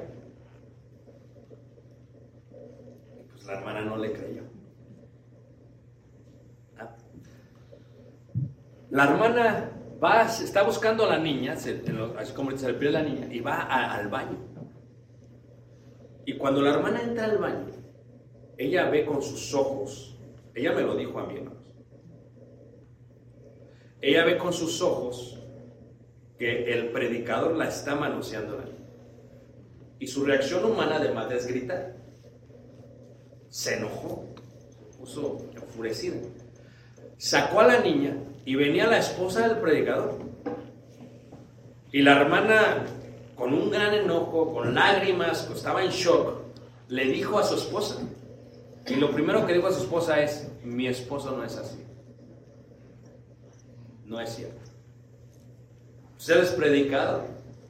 Pues la hermana no le creyó. La hermana va, está buscando a la niña, se, así como se le pide a la niña, y va a, al baño. Y cuando la hermana entra al baño, ella ve con sus ojos, ella me lo dijo a mí, hermanos, ella ve con sus ojos que el predicador la está manoseando a la niña. Y su reacción humana, además de es gritar, se enojó, se puso enfurecida. Sacó a la niña y venía la esposa del predicador. Y la hermana, con un gran enojo, con lágrimas, que estaba en shock, le dijo a su esposa. Y lo primero que dijo a su esposa es: mi esposo no es así. No es cierto. Usted es predicador.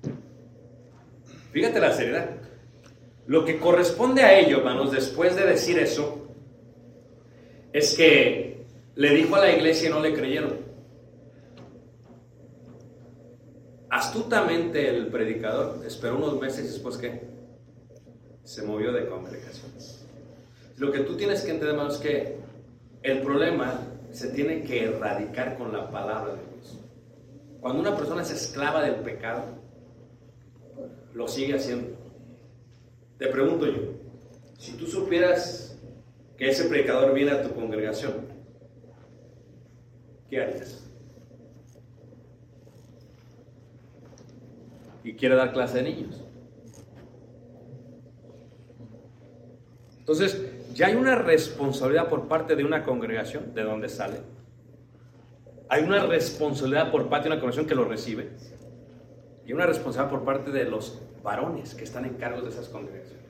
Fíjate la seriedad. Lo que corresponde a ello, hermanos, después de decir eso, es que le dijo a la iglesia y no le creyeron. Astutamente el predicador esperó unos meses y después, ¿qué? Se movió de congregación. Lo que tú tienes que entender, hermanos, es que el problema se tiene que erradicar con la palabra de Dios. Cuando una persona es esclava del pecado, lo sigue haciendo. Te pregunto yo, si tú supieras que ese predicador viene a tu congregación, ¿qué harías? Y quiere dar clase de niños. Entonces, ya hay una responsabilidad por parte de una congregación, de donde sale. Hay una responsabilidad por parte de una congregación que lo recibe. Y una responsabilidad por parte de los varones que están en cargo de esas congregaciones.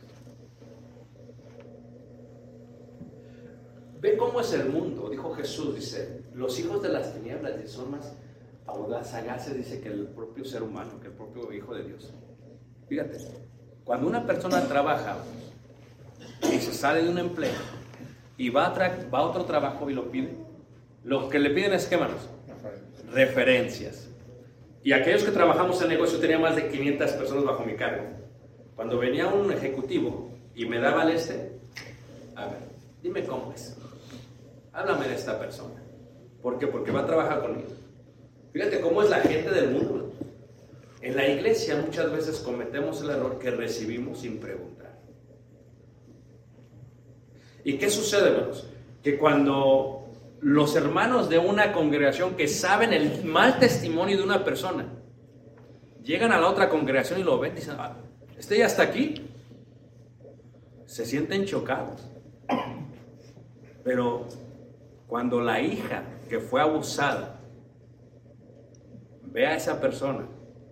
Ve cómo es el mundo, dijo Jesús, dice, los hijos de las tinieblas son más audaces, sagaces, dice, que el propio ser humano, que el propio hijo de Dios. Fíjate, cuando una persona trabaja y se sale de un empleo y va a, tra- va a otro trabajo y lo pide, lo que le piden es, ¿qué, hermanos? Referencias. Y aquellos que trabajamos en negocio, tenía más de quinientas personas bajo mi cargo. Cuando venía un ejecutivo y me daba el este, a ver, dime cómo es. Háblame de esta persona. ¿Por qué? Porque va a trabajar conmigo. Fíjate cómo es la gente del mundo. En la iglesia muchas veces cometemos el error que recibimos sin preguntar. ¿Y qué sucede, hermanos? Que cuando los hermanos de una congregación que saben el mal testimonio de una persona llegan a la otra congregación y lo ven y dicen, ah, ¿este ya está aquí? Se sienten chocados. Pero cuando la hija que fue abusada ve a esa persona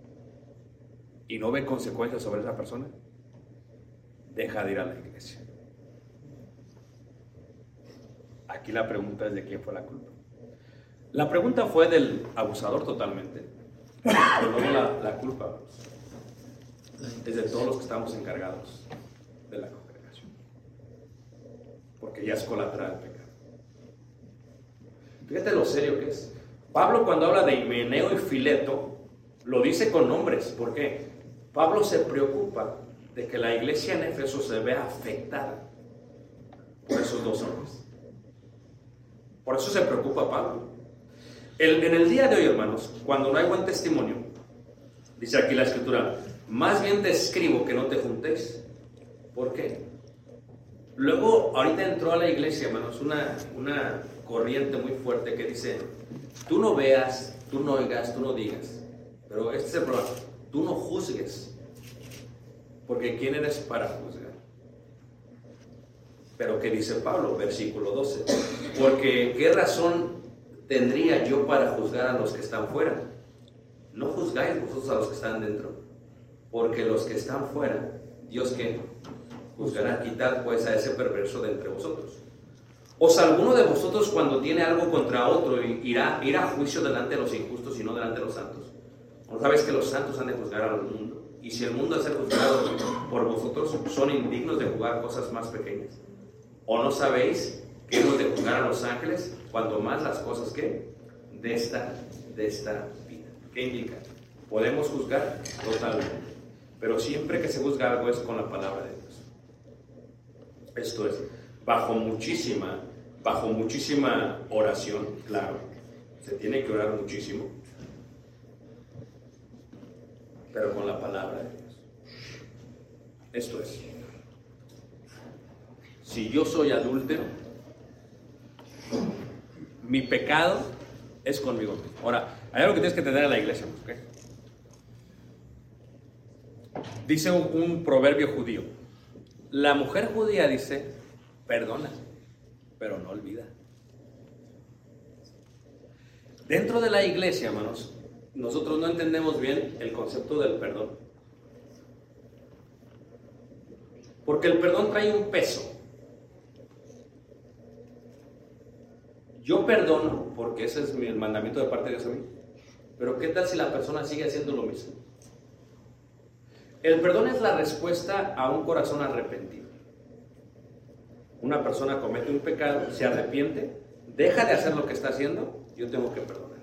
y no ve consecuencias sobre esa persona, deja de ir a la iglesia. Aquí la pregunta es de quién fue la culpa. La pregunta fue del abusador totalmente, pero luego la, la culpa es de todos los que estamos encargados de la congregación, porque ya es colateral el pecado. Fíjate lo serio que es. Pablo, cuando habla de Himeneo y Fileto, lo dice con nombres. ¿Por qué? Pablo se preocupa de que la iglesia en Éfeso se vea afectada por esos dos hombres. Por eso se preocupa Pablo. El, en el día de hoy, hermanos, cuando no hay buen testimonio, dice aquí la escritura, más bien te escribo que no te juntes. ¿Por qué? Luego, ahorita entró a la iglesia, hermanos, una, una corriente muy fuerte que dice, tú no veas, tú no oigas, tú no digas. Pero este es el problema, tú no juzgues. Porque ¿quién eres para juzgar? Pero ¿qué dice Pablo? Versículo doce. Porque ¿qué razón tendría yo para juzgar a los que están fuera? No juzgáis vosotros a los que están dentro. Porque los que están fuera, Dios ¿qué? Juzgará. Quitad pues a ese perverso de entre vosotros. ¿Os alguno de vosotros cuando tiene algo contra otro irá, irá a juicio delante de los injustos y no delante de los santos? ¿No sabéis que los santos han de juzgar al mundo? Y si el mundo ha de ser juzgado por vosotros, son indignos de juzgar cosas más pequeñas. ¿O no sabéis que hemos de juzgar a los ángeles, cuanto más las cosas que de esta, de esta vida? ¿Qué indica? Podemos juzgar totalmente, pero siempre que se juzga algo es con la palabra de Dios. Esto es, bajo muchísima, bajo muchísima oración, claro, se tiene que orar muchísimo, pero con la palabra de Dios. Esto es, si yo soy adúltero, mi pecado es conmigo mismo. Ahora, hay algo que tienes que entender en la iglesia, ¿ok? Dice un, un proverbio judío. La mujer judía dice, perdona, pero no olvida. Dentro de la iglesia, hermanos, nosotros no entendemos bien el concepto del perdón. Porque el perdón trae un peso. Yo perdono, porque ese es el mandamiento de parte de Dios a mí. Pero ¿qué tal si la persona sigue haciendo lo mismo? El perdón es la respuesta a un corazón arrepentido. Una persona comete un pecado, se arrepiente, deja de hacer lo que está haciendo, yo tengo que perdonar.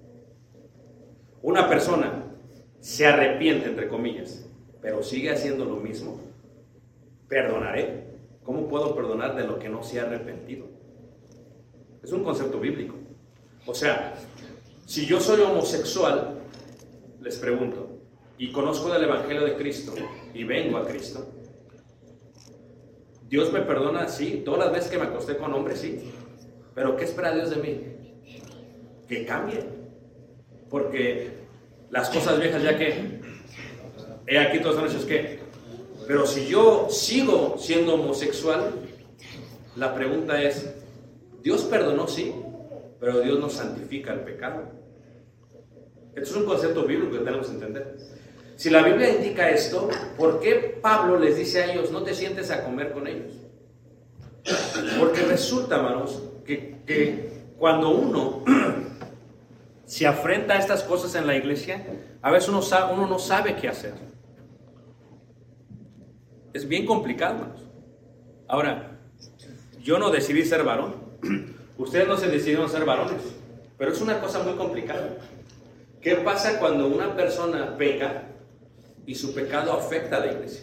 Una persona se arrepiente, entre comillas, pero sigue haciendo lo mismo, perdonaré. ¿Cómo puedo perdonar de lo que no se ha arrepentido? Es un concepto bíblico. O sea, si yo soy homosexual, les pregunto, y conozco del Evangelio de Cristo, y vengo a Cristo, ¿Dios me perdona? Sí. ¿Todas las veces que me acosté con hombres? Sí. ¿Pero qué espera Dios de mí? Que cambie. Porque las cosas viejas ya que, he aquí todas las noches que, pero si yo sigo siendo homosexual, la pregunta es, Dios perdonó, sí, pero Dios nos santifica el pecado. Esto es un concepto bíblico que tenemos que entender. Si la Biblia indica esto, ¿por qué Pablo les dice a ellos, no te sientes a comer con ellos? Porque resulta, hermanos, que, que cuando uno se afrenta a estas cosas en la iglesia, a veces uno, sabe, uno no sabe qué hacer. Es bien complicado, hermanos. Ahora, yo no decidí ser varón. Ustedes no se decidieron ser varones, pero es una cosa muy complicada. ¿Qué pasa cuando una persona peca y su pecado afecta a la iglesia?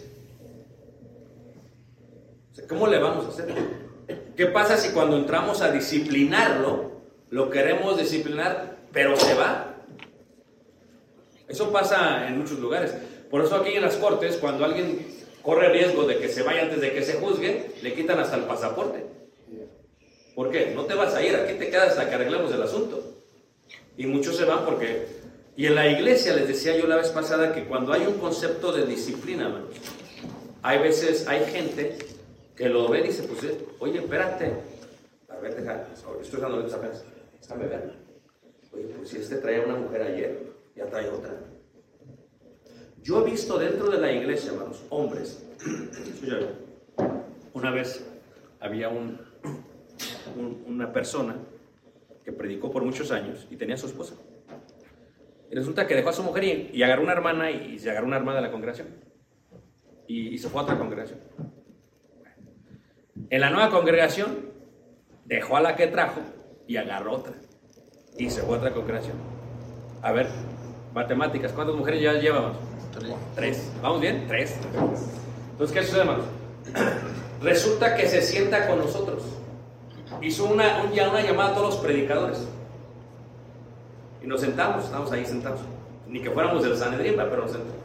O sea, ¿cómo le vamos a hacer? ¿Qué pasa si cuando entramos a disciplinarlo, lo queremos disciplinar, pero se va? Eso pasa en muchos lugares. Por eso aquí en las cortes, cuando alguien corre riesgo de que se vaya antes de que se juzgue, le quitan hasta el pasaporte. ¿Por qué? No te vas a ir, aquí te quedas hasta que arreglemos el asunto. Y muchos se van porque... Y en la iglesia, les decía yo la vez pasada, que cuando hay un concepto de disciplina, hermanos, hay veces, hay gente que lo ve y dice, pues, oye, espérate, a ver, deja, estoy dando esa apenas, déjame ver. Oye, pues si este traía una mujer ayer, ya trae otra. Yo he visto dentro de la iglesia, hermanos, hombres, una vez había un, un, una persona que predicó por muchos años y tenía a su esposa. Y resulta que dejó a su mujer y, y agarró una hermana y, y se agarró una hermana de la congregación. Y, y se fue a otra congregación. En la nueva congregación dejó a la que trajo y agarró otra. Y se fue a otra congregación. A ver, matemáticas, ¿cuántas mujeres ya llevamos? Tres. Tres. ¿Vamos bien? Tres. Entonces, ¿qué sucede, hermanos? Resulta que se sienta con nosotros. Hizo una, un, una llamada a todos los predicadores. Y nos sentamos, estamos ahí sentados. Ni que fuéramos del Sanedrín, pero nos sentamos.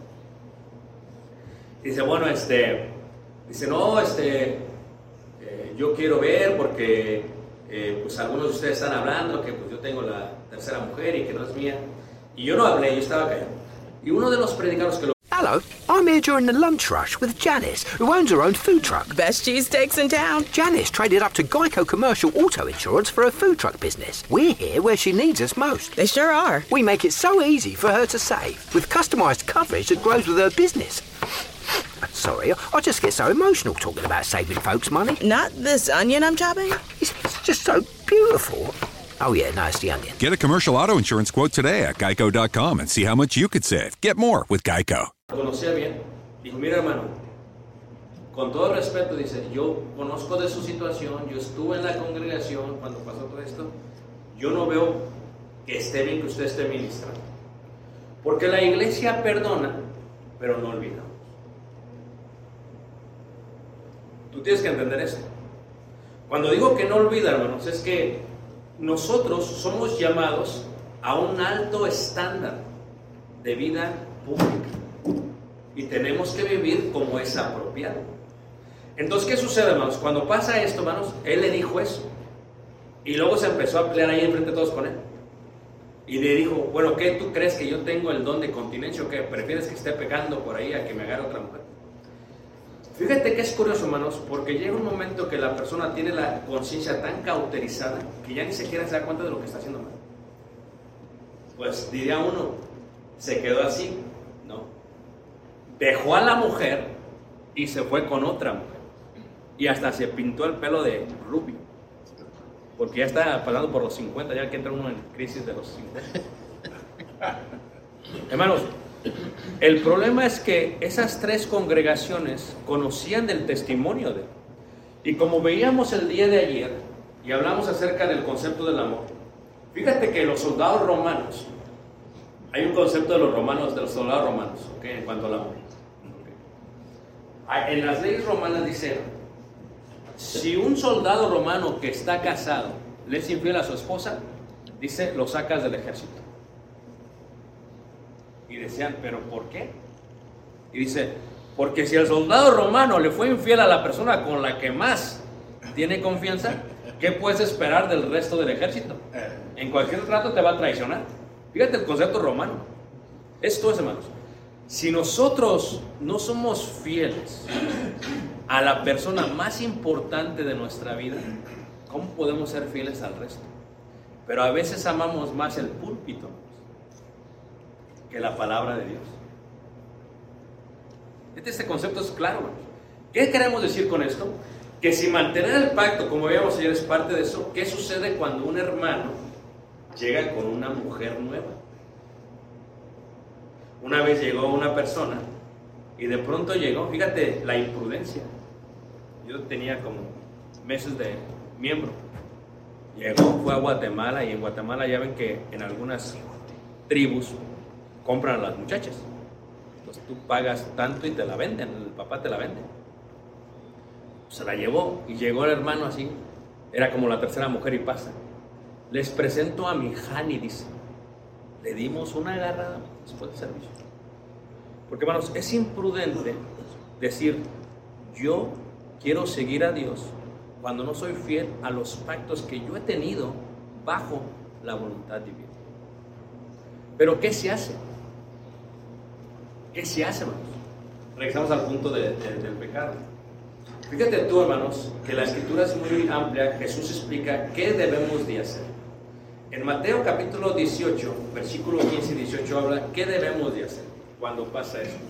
Dice, bueno, este... Dice, no, este... Eh, yo quiero ver porque... Eh, pues algunos de ustedes están hablando que pues yo tengo la tercera mujer y que no es mía. Y yo no hablé, yo estaba callado. Y uno de los predicadores que lo... Hello, I'm here during the lunch rush with Janice, who owns her own food truck. Best cheesesteaks in town. Janice traded up to Geico Commercial Auto Insurance for her food truck business. We're here where she needs us most. They sure are. We make it so easy for her to save, with customised coverage that grows with her business. Sorry, I just get so emotional talking about saving folks money. Not this onion I'm chopping? It's, it's just so beautiful. Oh yeah, no, it's the onion. Get a commercial auto insurance quote today at geico dot com and see how much you could save. Get more with Geico. Conocía bien. Dijo, mira hermano, con todo respeto, dice, yo conozco de su situación, yo estuve en la congregación cuando pasó todo esto, yo no veo que esté bien que usted esté ministrando. Porque la iglesia perdona, pero no olvida. Tú tienes que entender eso. Cuando digo que no olvida, hermanos, es que nosotros somos llamados a un alto estándar de vida pública. y tenemos que vivir como es apropiado. Entonces, ¿qué sucede, hermanos? Cuando pasa esto, hermanos, él le dijo eso. Y luego se empezó a pelear ahí enfrente de todos con él. Y le dijo, bueno, ¿qué? ¿Tú crees que yo tengo el don de continencia o qué? ¿Prefieres que esté pegando por ahí a que me agarre otra mujer? Fíjate que es curioso, hermanos, porque llega un momento que la persona tiene la conciencia tan cauterizada que ya ni siquiera se da cuenta de lo que está haciendo mal. Pues diría uno, se quedó así, ¿no? Dejó a la mujer y se fue con otra mujer. Y hasta se pintó el pelo de rubio. Porque ya está pasando por los cincuenta, ya que entra uno en crisis de los cincuenta. Hermanos, el problema es que esas tres congregaciones conocían del testimonio de él. Y como veíamos el día de ayer, y hablamos acerca del concepto del amor, fíjate que los soldados romanos, hay un concepto de los romanos, de los soldados romanos, ¿okay? En cuanto al amor. ¿Okay? En las leyes romanas dice, si un soldado romano que está casado le es infiel a su esposa, dice, lo sacas del ejército. Y decían, ¿pero por qué? Y dice, porque si el soldado romano le fue infiel a la persona con la que más tiene confianza, ¿qué puedes esperar del resto del ejército? En cualquier trato te va a traicionar. Fíjate el concepto romano. Esto es, hermanos, si nosotros no somos fieles a la persona más importante de nuestra vida, ¿cómo podemos ser fieles al resto? Pero a veces amamos más el púlpito que la palabra de Dios. Este concepto es claro, hermanos. ¿Qué queremos decir con esto? Que si mantener el pacto, como veíamos ayer, es parte de eso, ¿qué sucede cuando un hermano llega con una mujer nueva? Una vez llegó una persona y de pronto llegó, fíjate la imprudencia. Yo tenía como meses de miembro. Llegó, fue a Guatemala y en Guatemala ya ven que en algunas tribus compran a las muchachas. Entonces tú pagas tanto y te la venden, el papá te la vende. Se la llevó y llegó el hermano así, era como la tercera mujer y pasa. Les presento a mi Hani, dice. Le dimos una agarrada después del servicio. Porque, hermanos, es imprudente decir, yo quiero seguir a Dios cuando no soy fiel a los pactos que yo he tenido bajo la voluntad divina. Pero ¿qué se hace? ¿Qué se hace, hermanos? Regresamos al punto de, de, del pecado. Fíjate tú, hermanos, que la escritura es muy amplia. Jesús explica qué debemos de hacer. En Mateo capítulo dieciocho, versículos quince y dieciocho habla qué debemos de hacer cuando pasa eso.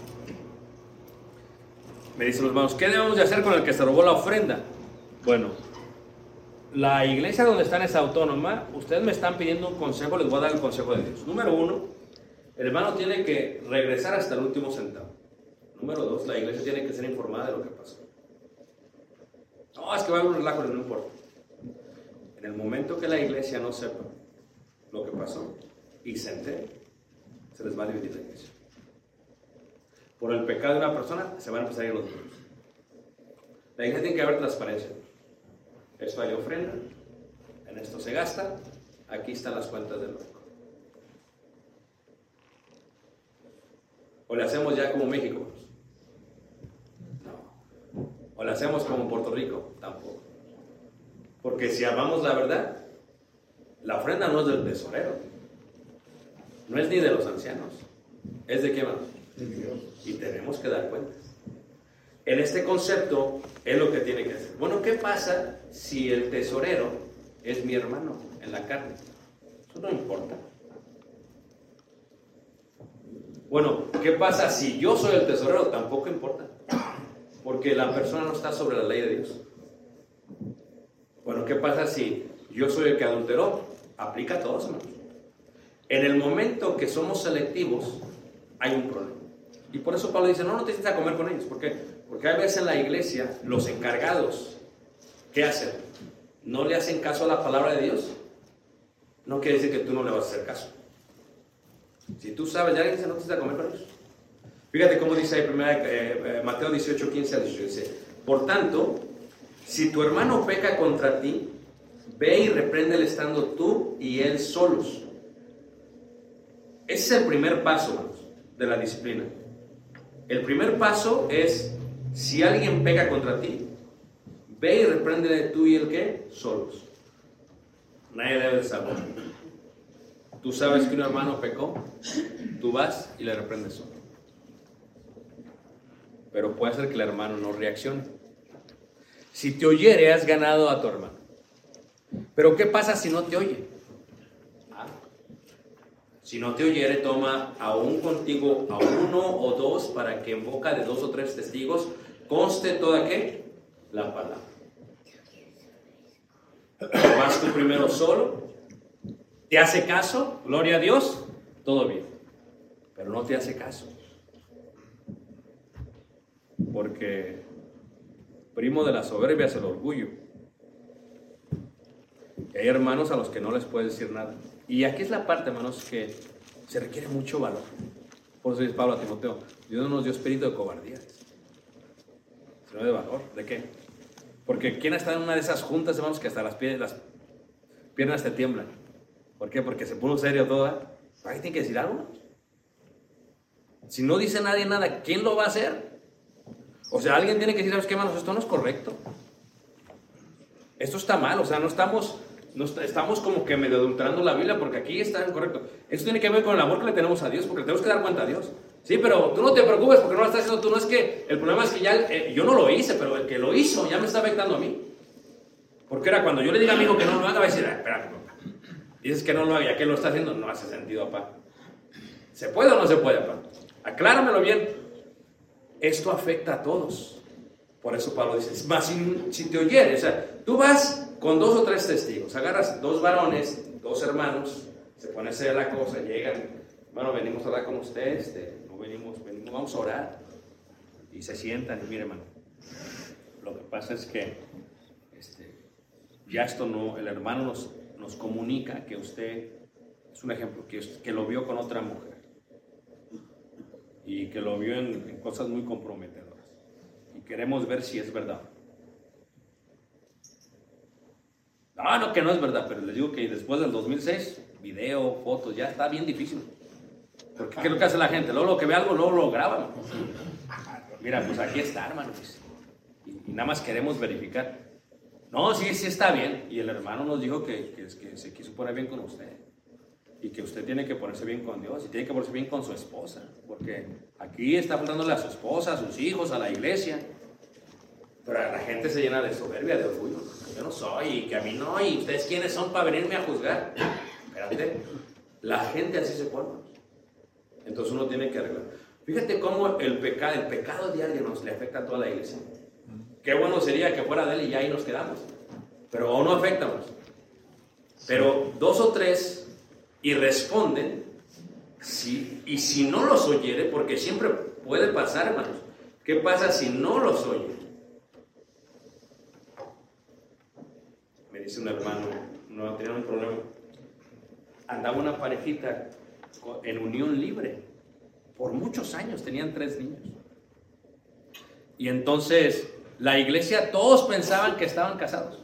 Me dicen los hermanos, ¿qué debemos de hacer con el que se robó la ofrenda? Bueno, la iglesia donde están es autónoma. Ustedes me están pidiendo un consejo, les voy a dar el consejo de Dios. Número uno, el hermano tiene que regresar hasta el último centavo. Número dos, la iglesia tiene que ser informada de lo que pasó. No, es que va a haber un relajo, no importa. En el momento que la iglesia no sepa lo que pasó y se entere, se les va a dividir la iglesia. Por el pecado de una persona se van a empezar a ir los niños. La iglesia tiene que haber transparencia. Esto hay ofrenda, en esto se gasta, aquí están las cuentas del banco. O le hacemos ya como México. No. O le hacemos como Puerto Rico. Tampoco. Porque si amamos la verdad, la ofrenda no es del tesorero. No es ni de los ancianos. ¿Es de qué, hermano? De Dios. Y tenemos que dar cuentas. En este concepto es lo que tiene que hacer. Bueno, ¿qué pasa si el tesorero es mi hermano en la carne? Eso no importa. Bueno, ¿qué pasa si yo soy el tesorero? Tampoco importa. Porque la persona no está sobre la ley de Dios. Bueno, ¿qué pasa si yo soy el que adulteró? Aplica a todos, hermanos. En el momento que somos selectivos, hay un problema. Y por eso Pablo dice, no, no te sientes a comer con ellos. ¿Por qué? Porque hay veces en la iglesia, los encargados, ¿qué hacen? ¿No le hacen caso a la palabra de Dios? No quiere decir que tú no le vas a hacer caso. Si tú sabes, ya alguien dice, no te sientes a comer con ellos. Fíjate cómo dice ahí primera, eh, eh, Mateo dieciocho, quince al dieciocho. Dice, por tanto, si tu hermano peca contra ti, ve y repréndele estando tú y él solos. Ese es el primer paso, hermanos, de la disciplina. El primer paso es, si alguien peca contra ti, ve y repréndele tú y el qué, solos. Nadie debe de saber. Tú sabes que un hermano pecó, tú vas y le reprendes solo. Pero puede ser que el hermano no reaccione. Si te oyere, has ganado a tu hermano. Pero ¿qué pasa si no te oye? ¿Ah? Si no te oyere, toma aún contigo a uno o dos, para que en boca de dos o tres testigos conste toda ¿qué? La palabra. Vas tú primero solo, te hace caso, gloria a Dios, todo bien. Pero no te hace caso. Porque primo de la soberbia es el orgullo. Y hay hermanos a los que no les puedes decir nada. Y aquí es la parte, hermanos, que se requiere mucho valor. Por eso dice Pablo a Timoteo, Dios no nos dio espíritu de cobardía, sino de valor. ¿De qué? Porque ¿quién está en una de esas juntas, hermanos, que hasta las, pie las piernas te tiemblan? ¿Por qué? Porque se puso serio toda. ¿Alguien tiene que decir algo? Si no dice nadie nada, ¿quién lo va a hacer? O sea, alguien tiene que decir, ¿sabes qué, hermanos? Esto no es correcto. Esto está mal, o sea, no estamos, no está, estamos como que medio adulterando la Biblia, porque aquí está incorrecto. Esto tiene que ver con el amor que le tenemos a Dios, porque le tenemos que dar cuenta a Dios. Sí, pero tú no te preocupes porque no lo estás haciendo tú. No es que, el problema es que ya, eh, yo no lo hice, pero el que lo hizo ya me está afectando a mí. Porque era cuando yo le diga a mi hijo que no lo haga, va a decir, ah, espérate, papá. Dices que no lo haga, ya que lo está haciendo, no hace sentido, papá. ¿Se puede o no se puede, papá? Acláramelo bien. Esto afecta a todos. Por eso Pablo dice, más si, si te oyere, o sea, tú vas con dos o tres testigos, agarras dos varones, dos hermanos, se pone a hacer la cosa, llegan, bueno, venimos a hablar con usted, este, no venimos, venimos, vamos a orar, y se sientan, y mire, hermano, lo que pasa es que, este, ya esto no, el hermano nos, nos comunica que usted, es un ejemplo, que, que lo vio con otra mujer, y que lo vio en, en cosas muy comprometedoras. Y queremos ver si es verdad. No, no, que no es verdad, pero les digo que después del dos mil seis, video, fotos, ya está bien difícil. Porque ¿qué es lo que hace la gente? Luego lo que ve algo, luego lo graban. Mira, pues aquí está, hermano. Pues. Y, y nada más queremos verificar. No, sí, sí está bien. Y el hermano nos dijo que, que, que se quiso poner bien con usted. Y que usted tiene que ponerse bien con Dios y tiene que ponerse bien con su esposa, porque aquí está faltándole a su esposa, a sus hijos, a la iglesia. Pero la gente se llena de soberbia, de orgullo. Yo no soy, y que a mí no, y ustedes quiénes son para venirme a juzgar. Espérate, la gente así se pone. Entonces uno tiene que arreglar. Fíjate cómo el pecado, el pecado diario nos le afecta a toda la iglesia. Qué bueno sería que fuera de él y ya ahí nos quedamos. Pero aún no afectamos. Pero dos o tres y responden, sí, y si no los oyere, porque siempre puede pasar, hermanos. ¿Qué pasa si no los oye? Me dice un hermano, no tenía un problema. Andaba una parejita en unión libre. Por muchos años, tenían tres niños. Y entonces, la iglesia, todos pensaban que estaban casados.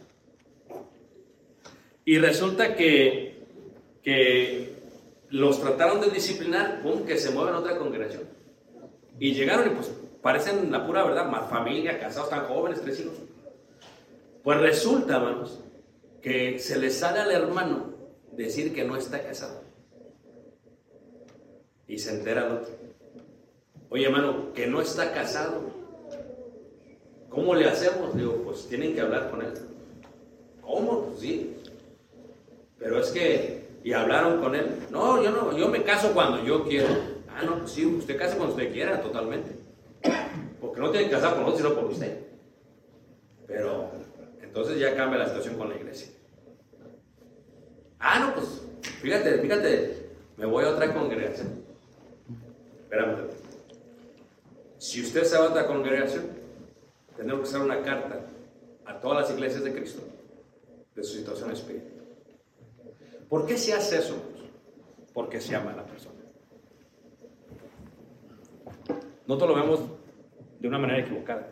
Y resulta que que los trataron de disciplinar, pum, que se mueven a otra congregación. Y llegaron y pues parecen la pura verdad, más familia, casados, tan jóvenes, tres hijos. Pues resulta, hermanos, que se le sale al hermano decir que no está casado. Y se entera el otro. Oye, hermano, que no está casado. ¿Cómo le hacemos? Digo, pues tienen que hablar con él. ¿Cómo? Pues sí. Pero es que... Y hablaron con él. No, yo no, yo me caso cuando yo quiero. Ah, no, pues sí, usted casa cuando usted quiera, totalmente. Porque no tiene que casar con nosotros, sino por usted. Pero, entonces ya cambia la situación con la iglesia. Ah, no, pues, fíjate, fíjate, me voy a otra congregación. Espérame. Si usted se va a otra congregación, tenemos que hacer una carta a todas las iglesias de Cristo de su situación espiritual. ¿Por qué se hace eso? Porque se ama a la persona. Nosotros lo vemos de una manera equivocada.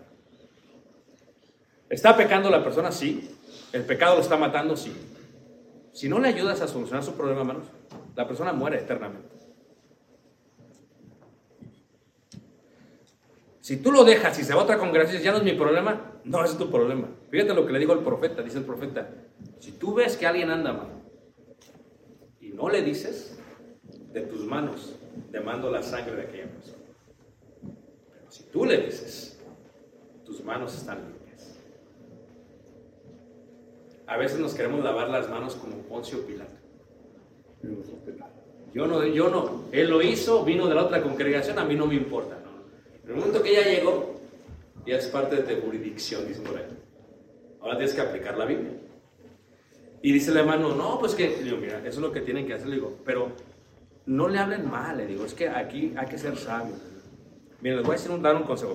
¿Está pecando la persona? Sí. ¿El pecado lo está matando? Sí. Si no le ayudas a solucionar su problema, hermanos, la persona muere eternamente. Si tú lo dejas y se va a otra congregación, ya no es mi problema. No, ese es tu problema. Fíjate lo que le dijo el profeta. Dice el profeta, si tú ves que alguien anda mal y no le dices, de tus manos demando la sangre de aquella persona. Pero si tú le dices, tus manos están limpias. A veces nos queremos lavar las manos como Poncio Pilato. Yo no, yo no. Él lo hizo, vino de la otra congregación, a mí no me importa. No. En el momento que ya llegó, ya es parte de tu jurisdicción, dicen por ahí. Ahora tienes que aplicar la Biblia. Y dice el hermano, no, pues que, digo, mira, eso es lo que tienen que hacer, le digo, pero no le hablen mal, le digo, es que aquí hay que ser sabios. Miren, les voy a decir un, dar un consejo.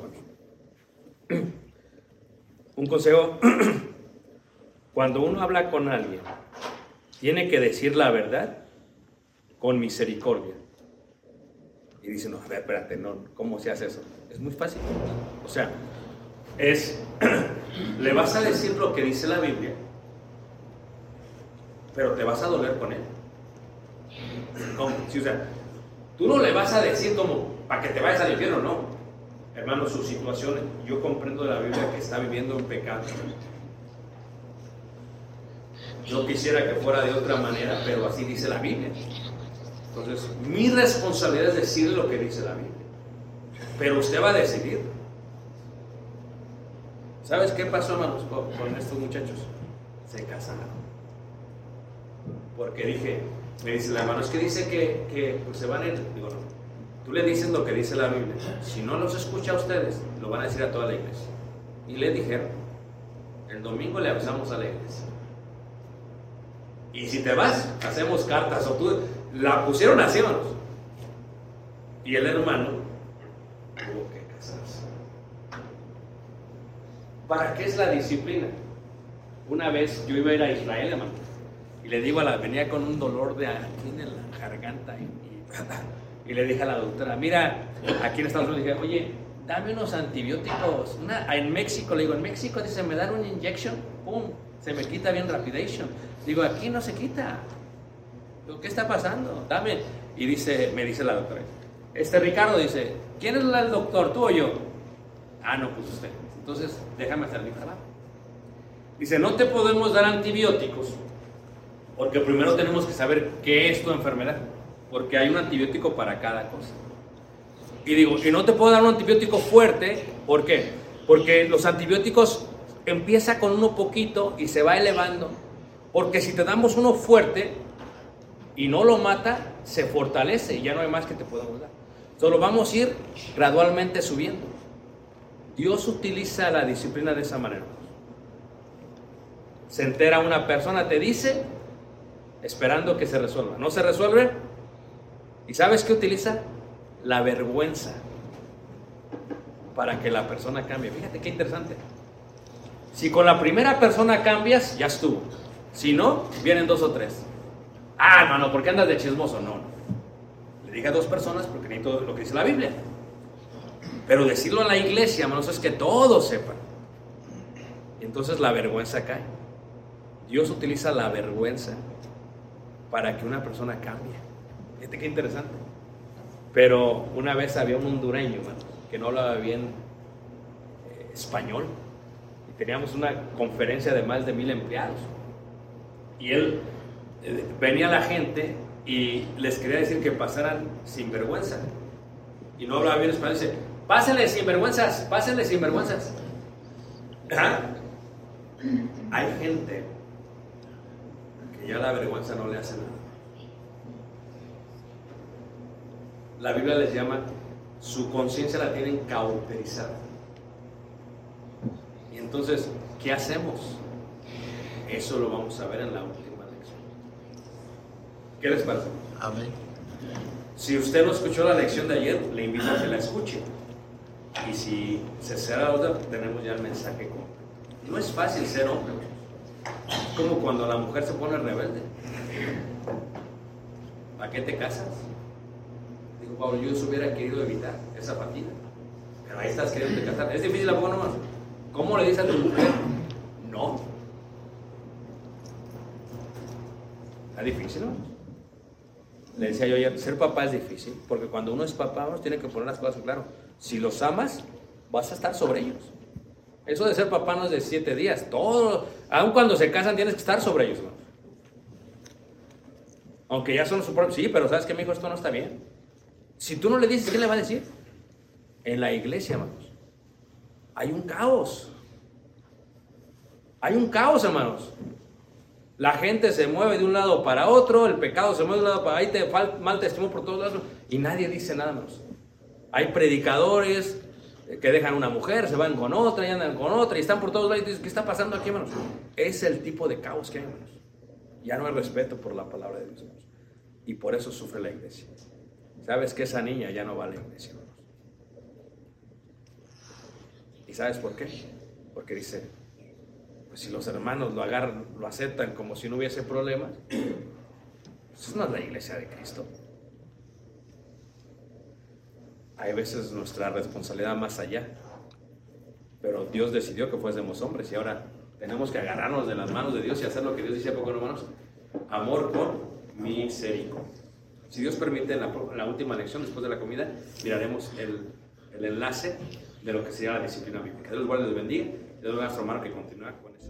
Un consejo, cuando uno habla con alguien, tiene que decir la verdad con misericordia. Y dice, no, a ver, espérate, no, ¿cómo se hace eso? Es muy fácil. O sea, es, le vas a decir lo que dice la Biblia, pero te vas a doler con él. ¿Cómo? Sí, o sea, tú no le vas a decir como para que te vayas al infierno, no. Hermano, su situación, yo comprendo de la Biblia que está viviendo un pecado. Yo quisiera que fuera de otra manera, pero así dice la Biblia. Entonces, mi responsabilidad es decirle lo que dice la Biblia. Pero usted va a decidir. ¿Sabes qué pasó, hermanos, con, con estos muchachos? Se casaron. Porque dije, me dice el hermano, es que dice que, que pues, se van a ir. Digo, no. Tú le dices lo que dice la Biblia. Si no los escucha a ustedes, lo van a decir a toda la iglesia. Y le dijeron, el domingo le avisamos a la iglesia. Y si te vas, hacemos cartas. O tú, la pusieron así, hermanos. Y el hermano tuvo que casarse. ¿Para qué es la disciplina? Una vez yo iba a ir a Israel, hermano, y le digo a la, venía con un dolor de aquí en la garganta. Y, y, y le dije a la doctora, mira, aquí en Estados Unidos, le dije, oye, dame unos antibióticos. Una, en México, le digo, en México dice, me dan una inyección, pum, se me quita bien rapidation. Digo, aquí no se quita. Digo, ¿qué está pasando? Dame. Y dice, me dice la doctora, este Ricardo dice, ¿quién es el doctor, tú o yo? Ah, no, pues usted. Entonces, déjame hacer mi trabajo. Dice, no te podemos dar antibióticos, porque primero tenemos que saber qué es tu enfermedad, porque hay un antibiótico para cada cosa. Y digo, y no te puedo dar un antibiótico fuerte, ¿por qué? Porque los antibióticos empieza con uno poquito y se va elevando, porque si te damos uno fuerte y no lo mata, se fortalece y ya no hay más que te podamos dar. Solo vamos a ir gradualmente subiendo. Dios utiliza la disciplina de esa manera. Se entera una persona, te dice, esperando que se resuelva. No se resuelve. ¿Y sabes qué utiliza? La vergüenza para que la persona cambie. Fíjate qué interesante. Si con la primera persona cambias, ya estuvo. Si no, vienen dos o tres. Ah, no, no, ¿por qué andas de chismoso? No, no. Le dije a dos personas porque necesito lo que dice la Biblia. Pero decirlo en la iglesia, hermanos, es que todos sepan. Y entonces la vergüenza cae. Dios utiliza la vergüenza para que una persona cambie. Fíjate qué interesante. Pero una vez había un hondureño, hermano, que no hablaba bien eh, español. Y teníamos una conferencia de más de mil empleados. Y él, eh, venía la gente y les quería decir que pasaran sin vergüenza. Y no hablaba bien español. Dice, pásenle sin vergüenzas, pásenle sin vergüenzas. ¿Ah? Hay gente que ya la vergüenza no le hace nada. La Biblia les llama, su conciencia la tienen cauterizada. Y entonces, ¿qué hacemos? Eso lo vamos a ver en la última lección. ¿Qué les parece? Amén. Si usted no escuchó la lección de ayer, le invito a que la escuche. Y si se será otra, tenemos ya el mensaje completo. No es fácil ser hombre. Es como cuando la mujer se pone rebelde. ¿Para qué te casas? Digo, Pablo, yo eso hubiera querido evitar esa fatiga. Pero ahí estás queriendo casar. Es difícil, ¿a poco nomás? ¿Cómo le dices a tu mujer? No. Está difícil, ¿no? Le decía yo ayer, ser papá es difícil, porque cuando uno es papá, uno tiene que poner las cosas claras. Si los amas, vas a estar sobre ellos. Eso de ser papá no es de siete días. Todo, aun cuando se casan tienes que estar sobre ellos, hermanos. Aunque ya son su propio, sí, pero sabes que mi hijo esto no está bien. Si tú no le dices, ¿qué le va a decir? En la iglesia, hermanos, hay un caos. Hay un caos, hermanos. La gente se mueve de un lado para otro, el pecado se mueve de un lado para ahí, te falta mal testimonio por todos lados y nadie dice nada, hermanos. Hay predicadores que dejan una mujer, se van con otra y andan con otra y están por todos lados y dicen, ¿qué está pasando aquí, hermanos? Es el tipo de caos que hay, hermanos. Ya no hay respeto por la palabra de Dios, hermanos. Y por eso sufre la iglesia. Sabes que esa niña ya no va a la iglesia, hermanos. ¿Y sabes por qué? Porque dice, pues si los hermanos lo agarran, lo aceptan como si no hubiese problemas, eso no es la iglesia de Cristo. Hay veces nuestra responsabilidad más allá, pero Dios decidió que fuésemos hombres y ahora tenemos que agarrarnos de las manos de Dios y hacer lo que Dios dice, poco hermanos, amor con misericordia. Si Dios permite, en la, en la última lección, después de la comida, miraremos el, el enlace de lo que sería la disciplina bíblica. Dios los guarde y los bendiga. Dios los nuestro hermano que continúa con eso.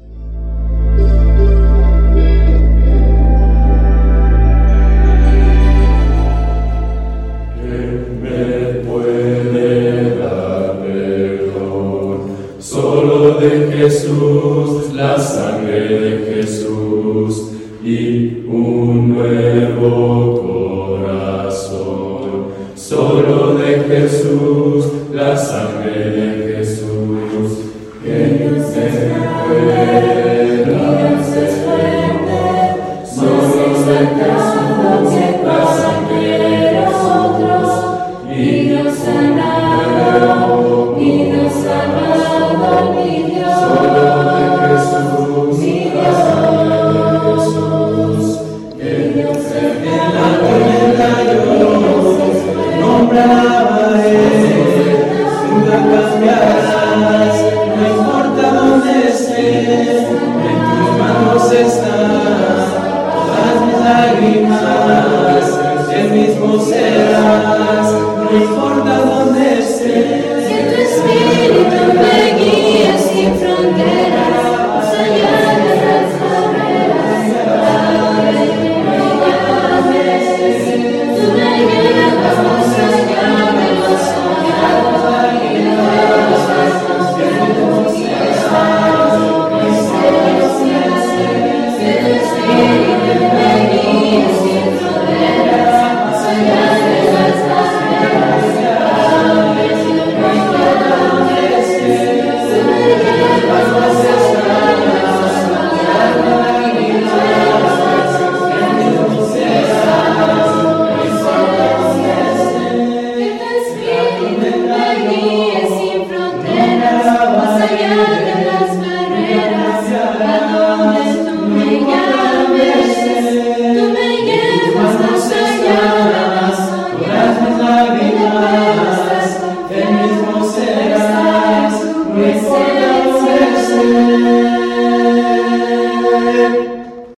¿Quién me puede dar perdón? Solo de Jesús, la sangre de Jesús y un nuevo corazón. Solo de Jesús, la sangre de Jesús. ¿Quién me puede dar perdón? Solo de Jesús, la sangre de nosotros. Y nos sanado, y nos sanado, mi Dios. Solo de Jesús, mi Dios. Que Dios en la tormenta yo nombraba Él, nunca cambiarás, no importa dónde esté, en tus manos están todas mis lágrimas, el mismo será.